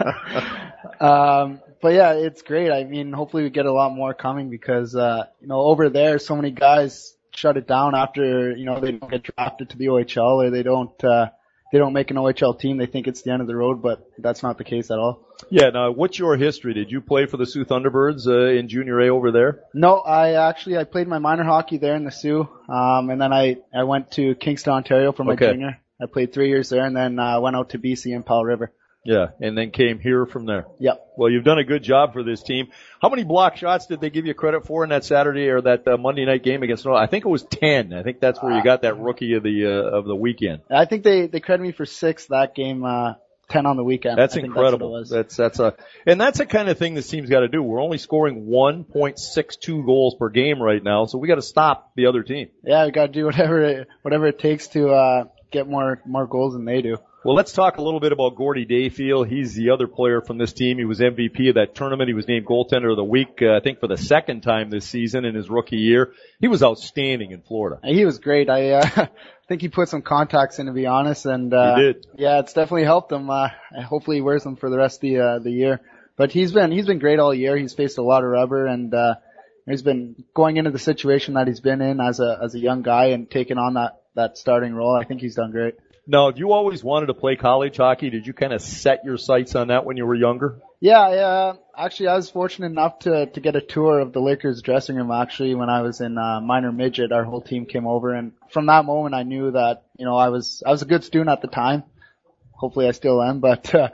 um, but yeah, it's great. I mean, hopefully we get a lot more coming because, uh, you know, over there, so many guys shut it down after, you know, they don't get drafted to the O H L or they don't, uh, they don't make an O H L team. They think it's the end of the road, but that's not the case at all. Yeah. Now, what's your history? Did you play for the Sioux Thunderbirds uh, in Junior A over there? No, I actually I played my minor hockey there in the Sioux, um, and then I I went to Kingston, Ontario for my okay. junior. I played three years there, and then uh, went out to B C and Powell River. Yeah, and then came here from there. Yep. Well, you've done a good job for this team. How many block shots did they give you credit for in that Saturday or that uh, Monday night game against North? I think it was ten. I think that's where you got that rookie of the uh, of the weekend. I think they they credited me for six that game. Uh, ten on the weekend. That's I think incredible. That's, that's that's a and that's the kind of thing this team's got to do. We're only scoring one point six two goals per game right now, so we got to stop the other team. Yeah, we got to do whatever it, whatever it takes to uh get more more goals than they do. Well, let's talk a little bit about Gordy Dayfield. He's the other player from this team. He was M V P of that tournament. He was named goaltender of the week, uh, I think, for the second time this season in his rookie year. He was outstanding in Florida. He was great. I uh, think he put some contacts in, to be honest, and uh, he did. Yeah, it's definitely helped him. Uh, hopefully, he wears them for the rest of the uh, the year. but he's been, he's been great all year. He's faced a lot of rubber and, uh, he's been going into the situation that he's been in as a, as a young guy and taking on that, that starting role. I think he's done great. Now, have you always wanted to play college hockey? Did you kind of set your sights on that when you were younger? Yeah, yeah. Actually, I was fortunate enough to to get a tour of the Lakers dressing room. Actually, when I was in uh, minor midget, our whole team came over, and from that moment, I knew that you know I was I was a good student at the time. Hopefully, I still am. But uh,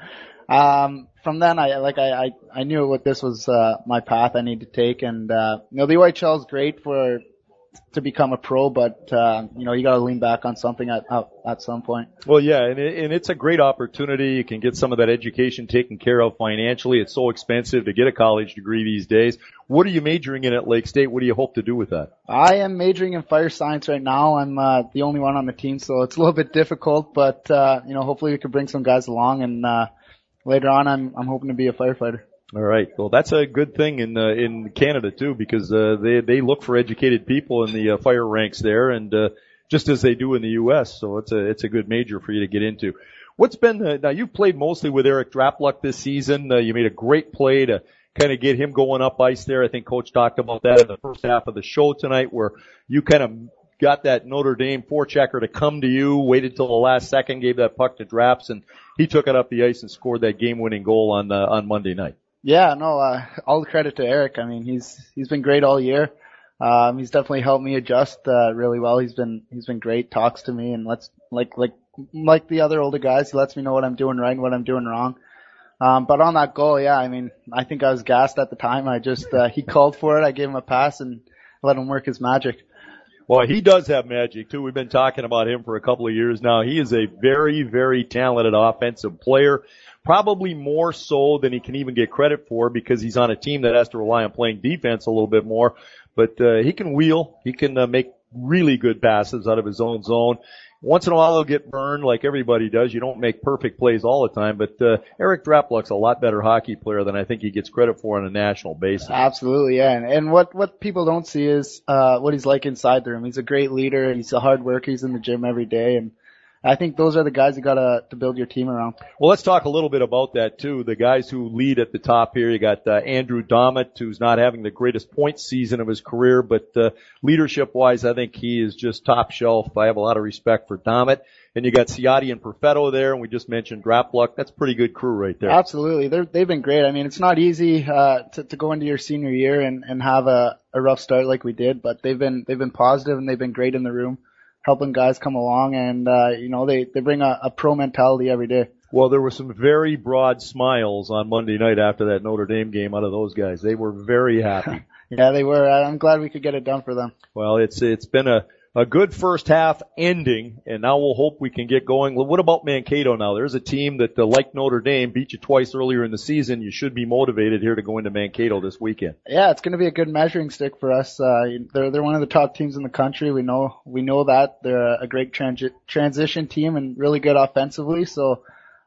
um, from then, I like I, I I knew what this was uh, my path I need to take, and uh, you know the O H L is great for to become a pro, but uh, you know you got to lean back on something at, at at some point. Well, yeah, and, it, and it's a great opportunity. You can get some of that education taken care of financially. It's so expensive to get a college degree these days. What are you majoring in at Lake State? What do you hope to do with that? I am majoring in fire science right now. I'm uh, the only one on the team, so it's a little bit difficult, but uh, you know hopefully we can bring some guys along, and uh, later on I'm I'm hoping to be a firefighter. All right. Well, that's a good thing in uh, in Canada too, because uh, they they look for educated people in the uh, fire ranks there, and uh, just as they do in the U S. So it's a it's a good major for you to get into. What's been uh, now? You've played mostly with Eric Drapluck this season. Uh, you made a great play to kind of get him going up ice there. I think Coach talked about that in the first half of the show tonight, where you kind of got that Notre Dame forechecker to come to you, waited till the last second, gave that puck to Draps, and he took it up the ice and scored that game-winning goal on uh, on Monday night. Yeah, no, uh, all the credit to Eric. I mean, he's, he's been great all year. Um, he's definitely helped me adjust, uh, really well. He's been, he's been great, talks to me and lets, like, like, like the other older guys, he lets me know what I'm doing right and what I'm doing wrong. Um, but on that goal, yeah, I mean, I think I was gassed at the time. I just, uh, he called for it. I gave him a pass and let him work his magic. Well, he does have magic too. We've been talking about him for a couple of years now. He is a very, very talented offensive player. Probably more so than he can even get credit for because he's on a team that has to rely on playing defense a little bit more. But uh, he can wheel. He can uh, make really good passes out of his own zone. Once in a while he'll get burned like everybody does. You don't make perfect plays all the time. But uh, Eric Drapluck's a lot better hockey player than I think he gets credit for on a national basis. Absolutely, yeah. And, and what, what people don't see is uh, what he's like inside the room. He's a great leader. He's a hard worker. He's in the gym every day. And I think those are the guys you gotta to build your team around. Well, let's talk a little bit about that too. The guys who lead at the top here, you got uh, Andrew Dommett, who's not having the greatest point season of his career, but uh, leadership-wise, I think he is just top shelf. I have a lot of respect for Dommett. And you got Ciotti and Perfetto there, and we just mentioned Drapluck. That's a pretty good crew right there. Absolutely, they're they've been great. I mean, it's not easy uh, to to go into your senior year and and have a a rough start like we did, but they've been they've been positive and they've been great in the room, helping guys come along, and uh, you know they they bring a, a pro mentality every day. Well, there were some very broad smiles on Monday night after that Notre Dame game out of those guys. They were very happy. Yeah, they were. I'm glad we could get it done for them. Well, it's it's been a a good first half ending, and now we'll hope we can get going. Well, what about Mankato now? There's a team that, uh, like Notre Dame, beat you twice earlier in the season. You should be motivated here to go into Mankato this weekend. Yeah, it's going to be a good measuring stick for us. Uh, they're they're one of the top teams in the country. We know we know that they're a great transi- transition team and really good offensively. So,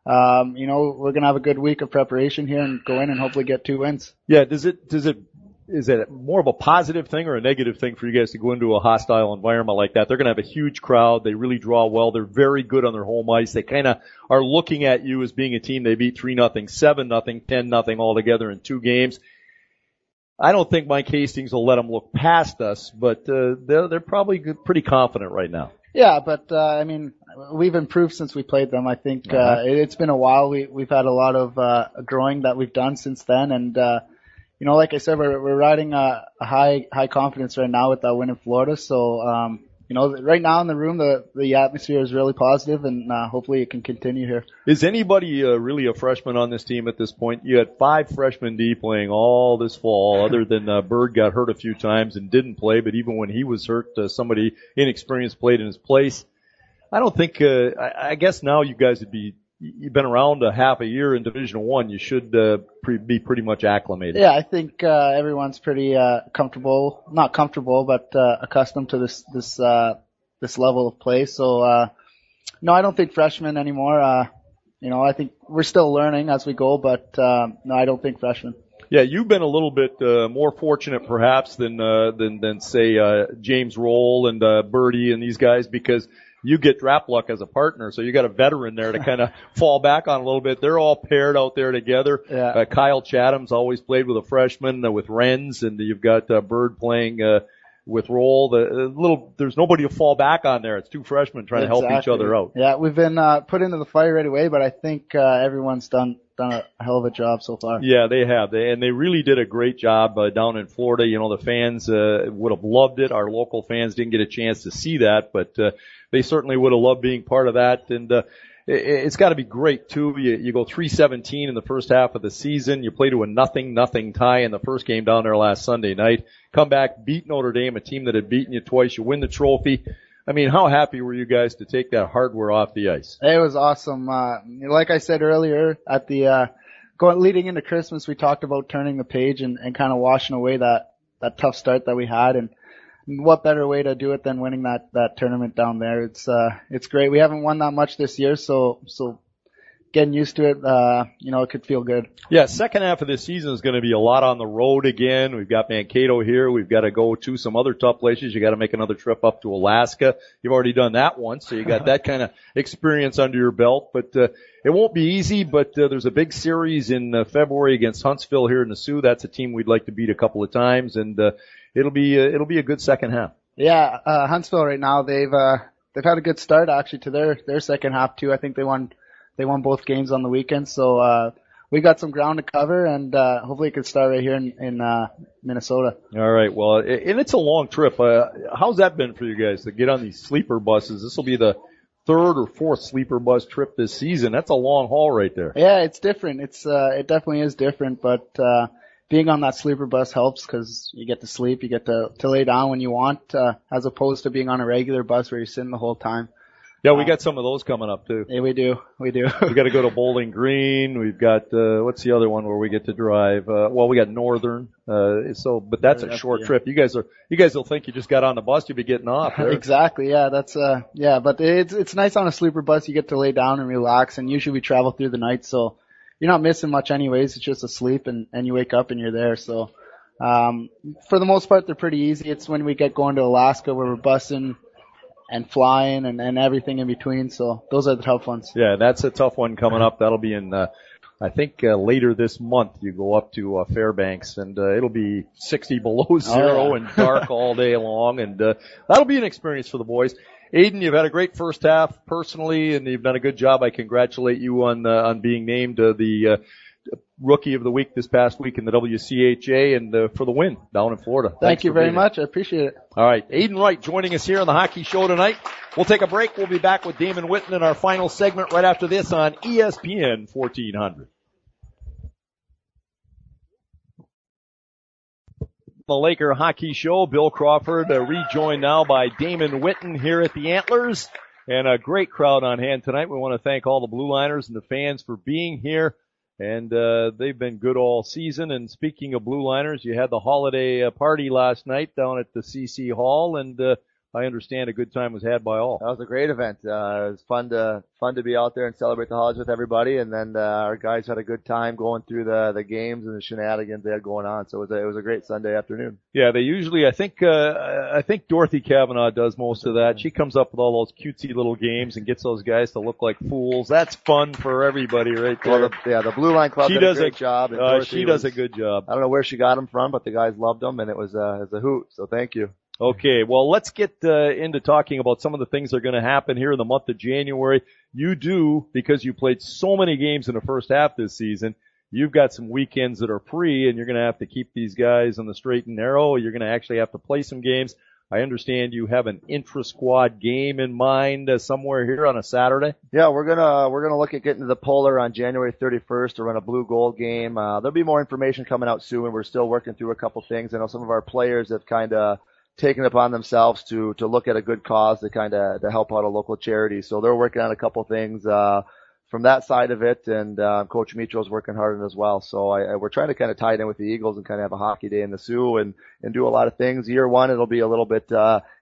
um, you know, we're going to have a good week of preparation here and go in and hopefully get two wins. Yeah, does it does it? Is it more of a positive thing or a negative thing for you guys to go into a hostile environment like that? They're going to have a huge crowd. They really draw well. They're very good on their home ice. They kind of are looking at you as being a team they beat three nothing, seven nothing, ten nothing altogether in two games. I don't think Mike Hastings will let them look past us, but uh, they're, they're probably good, pretty confident right now. Yeah, but uh, I mean, we've improved since we played them. I think uh, uh-huh. it, it's been a while. We, we've had a lot of uh, growing that we've done since then, and uh, you know, like I said, we're, we're riding a, a high, high confidence right now with that win in Florida. So, um, you know, right now in the room, the, the atmosphere is really positive and, uh, hopefully it can continue here. Is anybody, uh, really a freshman on this team at this point? You had five freshmen D playing all this fall, other than, uh, Bird got hurt a few times and didn't play, but even when he was hurt, uh, somebody inexperienced played in his place. I don't think, uh, I, I guess now you guys would be, you've been around a half a year in Division One. You should uh, pre- be pretty much acclimated. Yeah, I think uh, everyone's pretty uh, comfortable, not comfortable, but uh, accustomed to this this uh, this level of play. So, uh, no, I don't think freshmen anymore. Uh, you know, I think we're still learning as we go, but uh, no, I don't think freshmen. Yeah, you've been a little bit uh, more fortunate perhaps than uh, than than say uh, James Roll and uh, Birdie and these guys, because you get draft luck as a partner, so you got a veteran there to kind of fall back on a little bit. They're all paired out there together. Yeah. Uh, Kyle Chatham's always played with a freshman uh, with Renz, and you've got uh, Bird playing uh, with Roll. The uh, little, there's nobody to fall back on there. It's two freshmen trying Exactly. to help each other out. Yeah, we've been uh, put into the fight right away, but I think uh, everyone's done done a hell of a job so far. Yeah, they have. They, and they really did a great job uh, down in Florida. You know, the fans uh, would have loved it. Our local fans didn't get a chance to see that, but uh, they certainly would have loved being part of that. And uh, it, it's got to be great too. You, you go three seventeen in the first half of the season. You play to a nothing nothing tie in the first game down there last Sunday night. Come back, beat Notre Dame, a team that had beaten you twice. You win the trophy. I mean, how happy were you guys to take that hardware off the ice? It was awesome. Uh, like I said earlier, at the uh, going leading into Christmas, we talked about turning the page and, and kind of washing away that that tough start that we had. And what better way to do it than winning that that tournament down there? It's uh, it's great. We haven't won that much this year, so so. Getting used to it, uh, you know, it could feel good. Yeah, second half of this season is going to be a lot on the road again. We've got Mankato here. We've got to go to some other tough places. You got to make another trip up to Alaska. You've already done that once, so you got that kind of experience under your belt. But uh, it won't be easy. But uh, there's a big series in uh, February against Huntsville here in the Sioux. That's a team we'd like to beat a couple of times, and uh, it'll be uh, it'll be a good second half. Yeah, uh, Huntsville right now they've uh, they've had a good start actually to their their second half too. I think they won. They won both games on the weekend, so uh we got some ground to cover, and uh hopefully it can start right here in, in uh Minnesota. All right, well, and it's a long trip. Uh, how's that been for you guys to get on these sleeper buses? This will be the third or fourth sleeper bus trip this season. That's a long haul right there. Yeah, it's different. It's uh it definitely is different, but uh being on that sleeper bus helps because you get to sleep, you get to to lay down when you want, uh, as opposed to being on a regular bus where you're sitting the whole time. Yeah, we got some of those coming up too. Yeah, we do. We do. We got to go to Bowling Green. We've got, uh, what's the other one where we get to drive? Uh, well, we got Northern. Uh, so, but that's a short trip. You guys are, you guys will think you just got on the bus. You'll be getting off. Right? Exactly. Yeah, that's, uh, yeah, but it's, it's nice on a sleeper bus. You get to lay down and relax, and usually we travel through the night. So you're not missing much anyways. It's just a sleep, and, and you wake up and you're there. So, um, for the most part, they're pretty easy. It's when we get going to Alaska where we're busing and flying and, and everything in between. So those are the tough ones. Yeah, that's a tough one coming up. That'll be in, uh, I think, uh, later this month. You go up to, uh, Fairbanks, and, uh, it'll be sixty below zero oh, yeah. and dark all day long. And, uh, that'll be an experience for the boys. Aiden, you've had a great first half personally, and you've done a good job. I congratulate you on, uh, on being named, uh, the, uh, Rookie of the Week this past week in the W C H A, and uh, for the win down in Florida. Thank Thanks you very much. I appreciate it. All right. Aiden Wright joining us here on the Hockey Show tonight. We'll take a break. We'll be back with Damon Witten in our final segment right after this on E S P N fourteen hundred. The Laker Hockey Show. Bill Crawford uh, rejoined now by Damon Witten here at the Antlers, and a great crowd on hand tonight. We want to thank all the Blue Liners and the fans for being here. And, uh, they've been good all season. And speaking of Blue Liners, you had the holiday uh, party last night down at the C C Hall, and, uh, I understand a good time was had by all. That was a great event. Uh, it was fun to, fun to be out there and celebrate the holidays with everybody. And then, uh, our guys had a good time going through the, the games and the shenanigans they had going on. So it was a, it was a great Sunday afternoon. Yeah, they usually, I think, uh, I think Dorothy Kavanaugh does most of that. She comes up with all those cutesy little games and gets those guys to look like fools. That's fun for everybody right there. Well, the, yeah, the Blue Line Club she did does a great a, job. And uh, she does was, a good job. I don't know where she got them from, but the guys loved them, and it was, uh, it was a hoot. So thank you. Okay, well, let's get uh, into talking about some of the things that are going to happen here in the month of January. You do, because you played so many games in the first half this season, you've got some weekends that are free, and you're going to have to keep these guys on the straight and narrow. You're going to actually have to play some games. I understand you have an intra-squad game in mind uh, somewhere here on a Saturday. Yeah, we're gonna we're gonna look at getting to the Polar on January thirty-first to run a blue gold game. Uh, there'll be more information coming out soon. We're still working through a couple things. I know some of our players have kind of taken it upon themselves to to look at a good cause to kind of to help out a local charity. So they're working on a couple things uh from that side of it, and uh, Coach Mitro's working hard on it as well. So I, I, we're trying to kind of tie it in with the Eagles and kind of have a hockey day in the Sioux and and do a lot of things. Year one, it'll be a little bit uh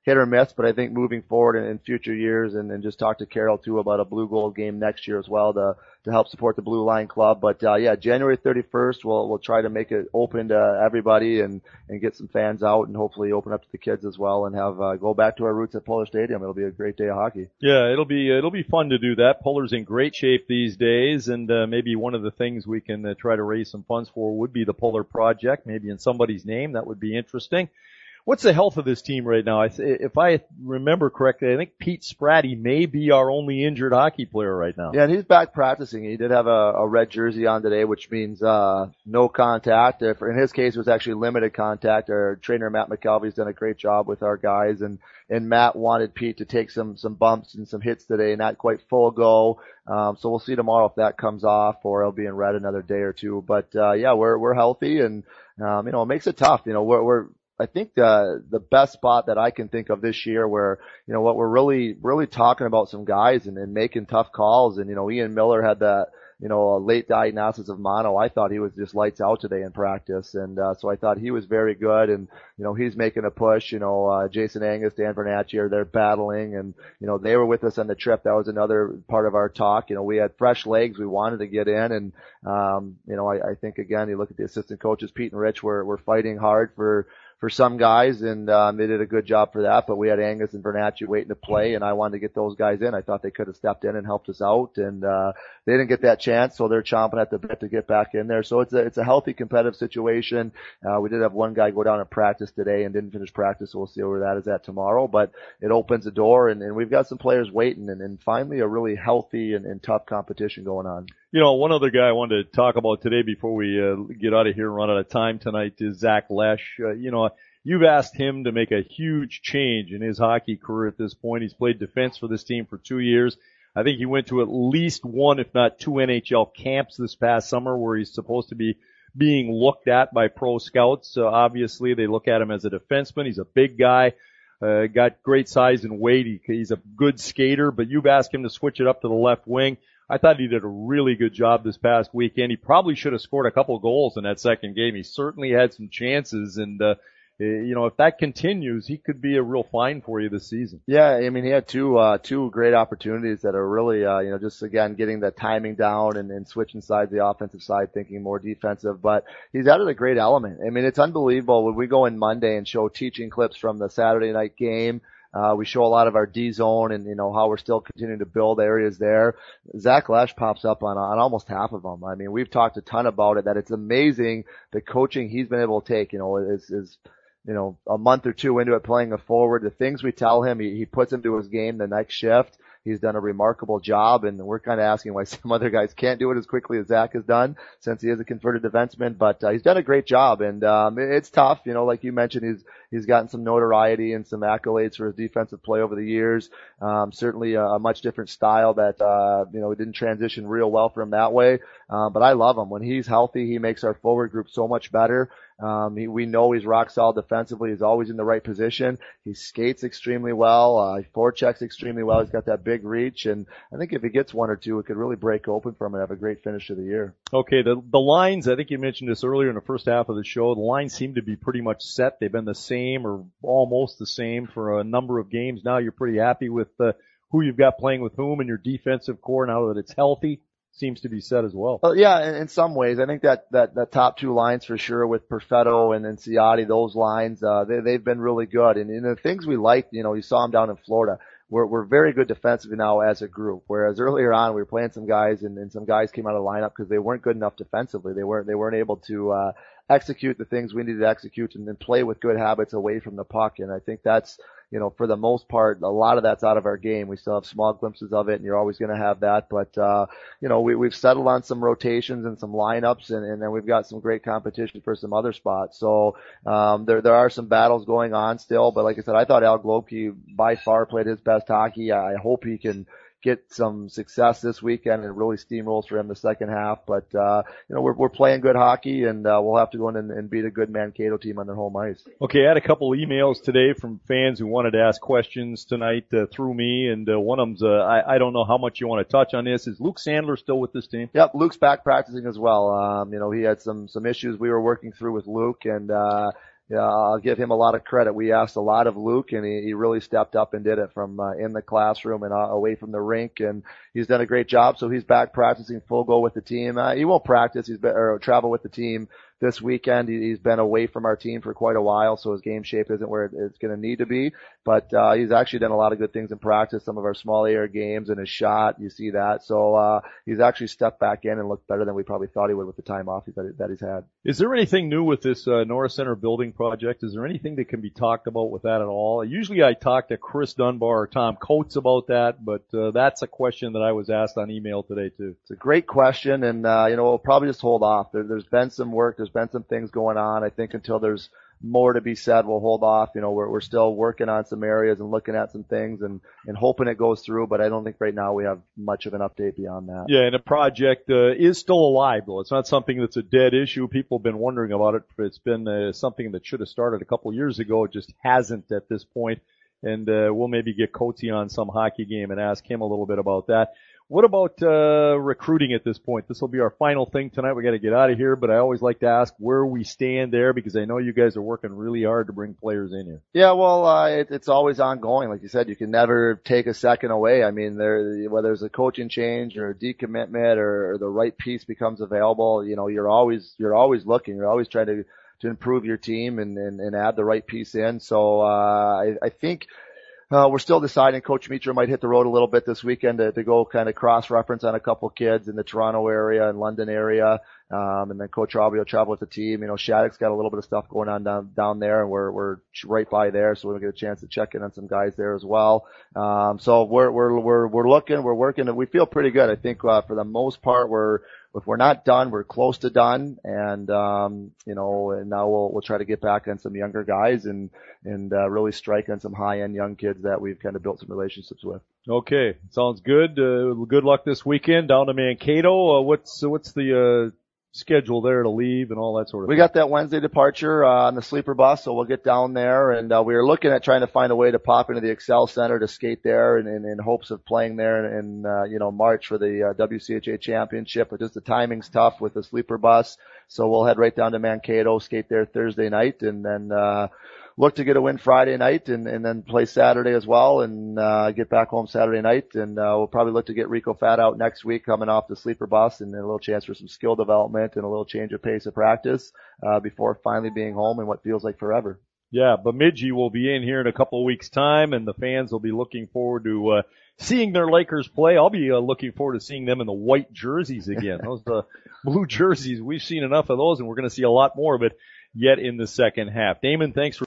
hit or miss, but I think moving forward in, in future years, and, and just talk to Carol too about a Blue Gold game next year as well to to help support the Blue Line Club. But uh, yeah, January thirty-first, we'll we'll try to make it open to everybody and and get some fans out, and hopefully open up to the kids as well, and have uh, go back to our roots at Puller Stadium. It'll be a great day of hockey. Yeah, it'll be it'll be fun to do that. Puller's in great shape these days, and uh, maybe one of the things we can uh, try to raise some funds for would be the Puller Project, maybe in somebody's name. That would be interesting. What's the health of this team right now? I th- if I remember correctly, I think Pete Spratty may be our only injured hockey player right now. Yeah, and he's back practicing. He did have a, a red jersey on today, which means uh no contact. If, in his case, it was actually limited contact. Our trainer, Matt McKelvey's done a great job with our guys, and and Matt wanted Pete to take some some bumps and some hits today, not quite full go. Um, so we'll see tomorrow if that comes off, or he'll be in red another day or two. But uh yeah, we're we're healthy, and um, you know, it makes it tough. You know, we're we're I think the the best spot that I can think of this year where, you know, what we're really, really talking about some guys and, and making tough calls. And, you know, Ian Miller had that, you know, a late diagnosis of mono. I thought he was just lights out today in practice. And, uh, so I thought he was very good. And, you know, he's making a push. You know, uh, Jason Angus, Dan Bernacchi are there battling, and, you know, they were with us on the trip. That was another part of our talk. You know, we had fresh legs. We wanted to get in. And, um, you know, I, I think again, you look at the assistant coaches, Pete and Rich were, were fighting hard for, for some guys, and um, they did a good job for that. But we had Angus and Bernacchi waiting to play, and I wanted to get those guys in. I thought they could have stepped in and helped us out, and uh, they didn't get that chance, so they're chomping at the bit to get back in there. So it's a it's a healthy, competitive situation. Uh, we did have one guy go down and practice today and didn't finish practice, so we'll see where that is at tomorrow. But it opens the door, and, and we've got some players waiting, and, and finally a really healthy and, and tough competition going on. You know, one other guy I wanted to talk about today before we uh, get out of here and run out of time tonight is Zach Lesh. Uh, you know, you've asked him to make a huge change in his hockey career at this point. He's played defense for this team for two years. I think he went to at least one, if not two N H L camps this past summer where he's supposed to be being looked at by pro scouts. So obviously they look at him as a defenseman. He's a big guy, uh, got great size and weight. He, he's a good skater, but you've asked him to switch it up to the left wing. I thought he did a really good job this past weekend. He probably should have scored a couple goals in that second game. He certainly had some chances, and uh, you know, if that continues, he could be a real find for you this season. Yeah, I mean, he had two uh two great opportunities that are really uh you know, just again getting the timing down and, and switching sides, the offensive side, thinking more defensive. But he's added a great element. I mean, it's unbelievable when we go in Monday and show teaching clips from the Saturday night game. Uh, we show a lot of our D zone and, you know, how we're still continuing to build areas there. Zach Lesh pops up on, on almost half of them. I mean, we've talked a ton about it, that it's amazing the coaching he's been able to take, you know, is, is, you know, a month or two into it playing a forward. The things we tell him, he, he puts into his game the next shift. He's done a remarkable job, and we're kind of asking why some other guys can't do it as quickly as Zach has done, since he is a converted defenseman. But uh, he's done a great job, and um, it's tough. You know, like you mentioned, he's he's gotten some notoriety and some accolades for his defensive play over the years. Um, certainly a, a much different style that uh, you know, it didn't transition real well for him that way. Uh, but I love him. When he's healthy, he makes our forward group so much better. Um, he, we know he's rock solid defensively. He's always in the right position. He skates extremely well. Uh, he forechecks extremely well. He's got that big reach, and I think if he gets one or two, it could really break open for him and have a great finish to the year. Okay, the the lines, I think you mentioned this earlier in the first half of the show, the lines seem to be pretty much set. They've been the same or almost the same for a number of games now. You're pretty happy with uh, who you've got playing with whom, and your defensive core, now that it's healthy, seems to be set as well. Well, yeah, in, in some ways. I think that, that, that top two lines for sure with Perfetto and then Ciotti, those lines, uh, they, they've been really good. And, and the things we liked, you know, you saw them down in Florida. We're, we're very good defensively now as a group. Whereas earlier on, we were playing some guys and, and some guys came out of the lineup because they weren't good enough defensively. They weren't, they weren't able to, uh, execute the things we needed to execute and then play with good habits away from the puck. And I think that's, you know, for the most part, a lot of that's out of our game. We still have small glimpses of it, and you're always going to have that. But, uh, you know, we, we've settled on some rotations and some lineups, and, and then we've got some great competition for some other spots. So, um, there, there are some battles going on still. But like I said, I thought Al Globke by far played his best hockey. I hope he can get some success this weekend and really steamrolls for him the second half. But, uh, you know, we're, we're playing good hockey, and, uh, we'll have to go in and, and beat a good Mankato team on their home ice. Okay, I had a couple emails today from fans who wanted to ask questions tonight, uh, through me, and, uh, one of them's, uh, I, I don't know how much you want to touch on this. Is Luke Sandler still with this team? Yep, Luke's back practicing as well. Um, you know, he had some, some issues we were working through with Luke, and, uh, yeah, I'll give him a lot of credit. We asked a lot of Luke, and he, he really stepped up and did it from uh, in the classroom and uh, away from the rink, and he's done a great job. So he's back practicing full go with the team. Uh, he won't practice, he's been, or travel with the team this weekend. He, he's been away from our team for quite a while, so his game shape isn't where it, it's going to need to be. But uh, he's actually done a lot of good things in practice. Some of our small air games and his shot, you see that. So uh, he's actually stepped back in and looked better than we probably thought he would with the time off that, that he's had. Is there anything new with this uh, Norris Center building project? Is there anything that can be talked about with that at all? Usually I talk to Chris Dunbar or Tom Coates about that, but uh, that's a question that I was asked on email today too. It's a great question, and uh, you know, we'll probably just hold off. There, there's been some work, there's been some things going on. I think until there's more to be said, we'll hold off. You know, we're we're still working on some areas and looking at some things and and hoping it goes through, but I don't think right now we have much of an update beyond that. Yeah, and the project uh, is still alive though. It's not something that's a dead issue. People have been wondering about it. It's been uh, something that should have started a couple of years ago. It just hasn't at this point. And uh, we'll maybe get Coatsy on some hockey game and ask him a little bit about that. What about uh recruiting at this point? This will be our final thing tonight. We got to get out of here, but I always like to ask where we stand there because I know you guys are working really hard to bring players in here. Yeah, well, uh, it, it's always ongoing. Like you said, you can never take a second away. I mean, there, whether it's a coaching change or a decommitment or, or the right piece becomes available, you know, you're always, you're always looking. You're always trying to, to improve your team and, and, and add the right piece in. So, uh, I, I think, Uh, we're still deciding. Coach Mitra might hit the road a little bit this weekend to, to go kind of cross-reference on a couple kids in the Toronto area and London area. Um, and then Coach Robbie will travel with the team. You know, Shattuck's got a little bit of stuff going on down, down there, and we're, we're right by there, so we'll get a chance to check in on some guys there as well. Um, so we're, we're, we're, we're looking, we're working, and we feel pretty good. I think, uh, for the most part, we're, if we're not done, we're close to done. And, um, you know, and now we'll, we'll try to get back on some younger guys and, and, uh, really strike on some high-end young kids that we've kind of built some relationships with. Okay. Sounds good. Uh, good luck this weekend down to Mankato. Uh, what's, what's the, uh, schedule there to leave and all that sort of we thing? got that Wednesday departure uh, on the sleeper bus, so we'll get down there, and uh, we were looking at trying to find a way to pop into the Excel Center to skate there in, in, in hopes of playing there in, in uh, you know, March for the uh, W C H A championship, but just the timing's tough with the sleeper bus, so we'll head right down to Mankato, skate there Thursday night, and then uh look to get a win Friday night and, and then play Saturday as well and uh get back home Saturday night, and uh we'll probably look to get Rico Fat out next week coming off the sleeper bus, and a little chance for some skill development and a little change of pace of practice uh before finally being home in what feels like forever. Yeah, Bemidji will be in here in a couple of weeks' time, and the fans will be looking forward to uh seeing their Lakers play. I'll be uh, looking forward to seeing them in the white jerseys again. Those uh, blue jerseys, we've seen enough of those, and we're going to see a lot more of it yet in the second half. Damon, thanks for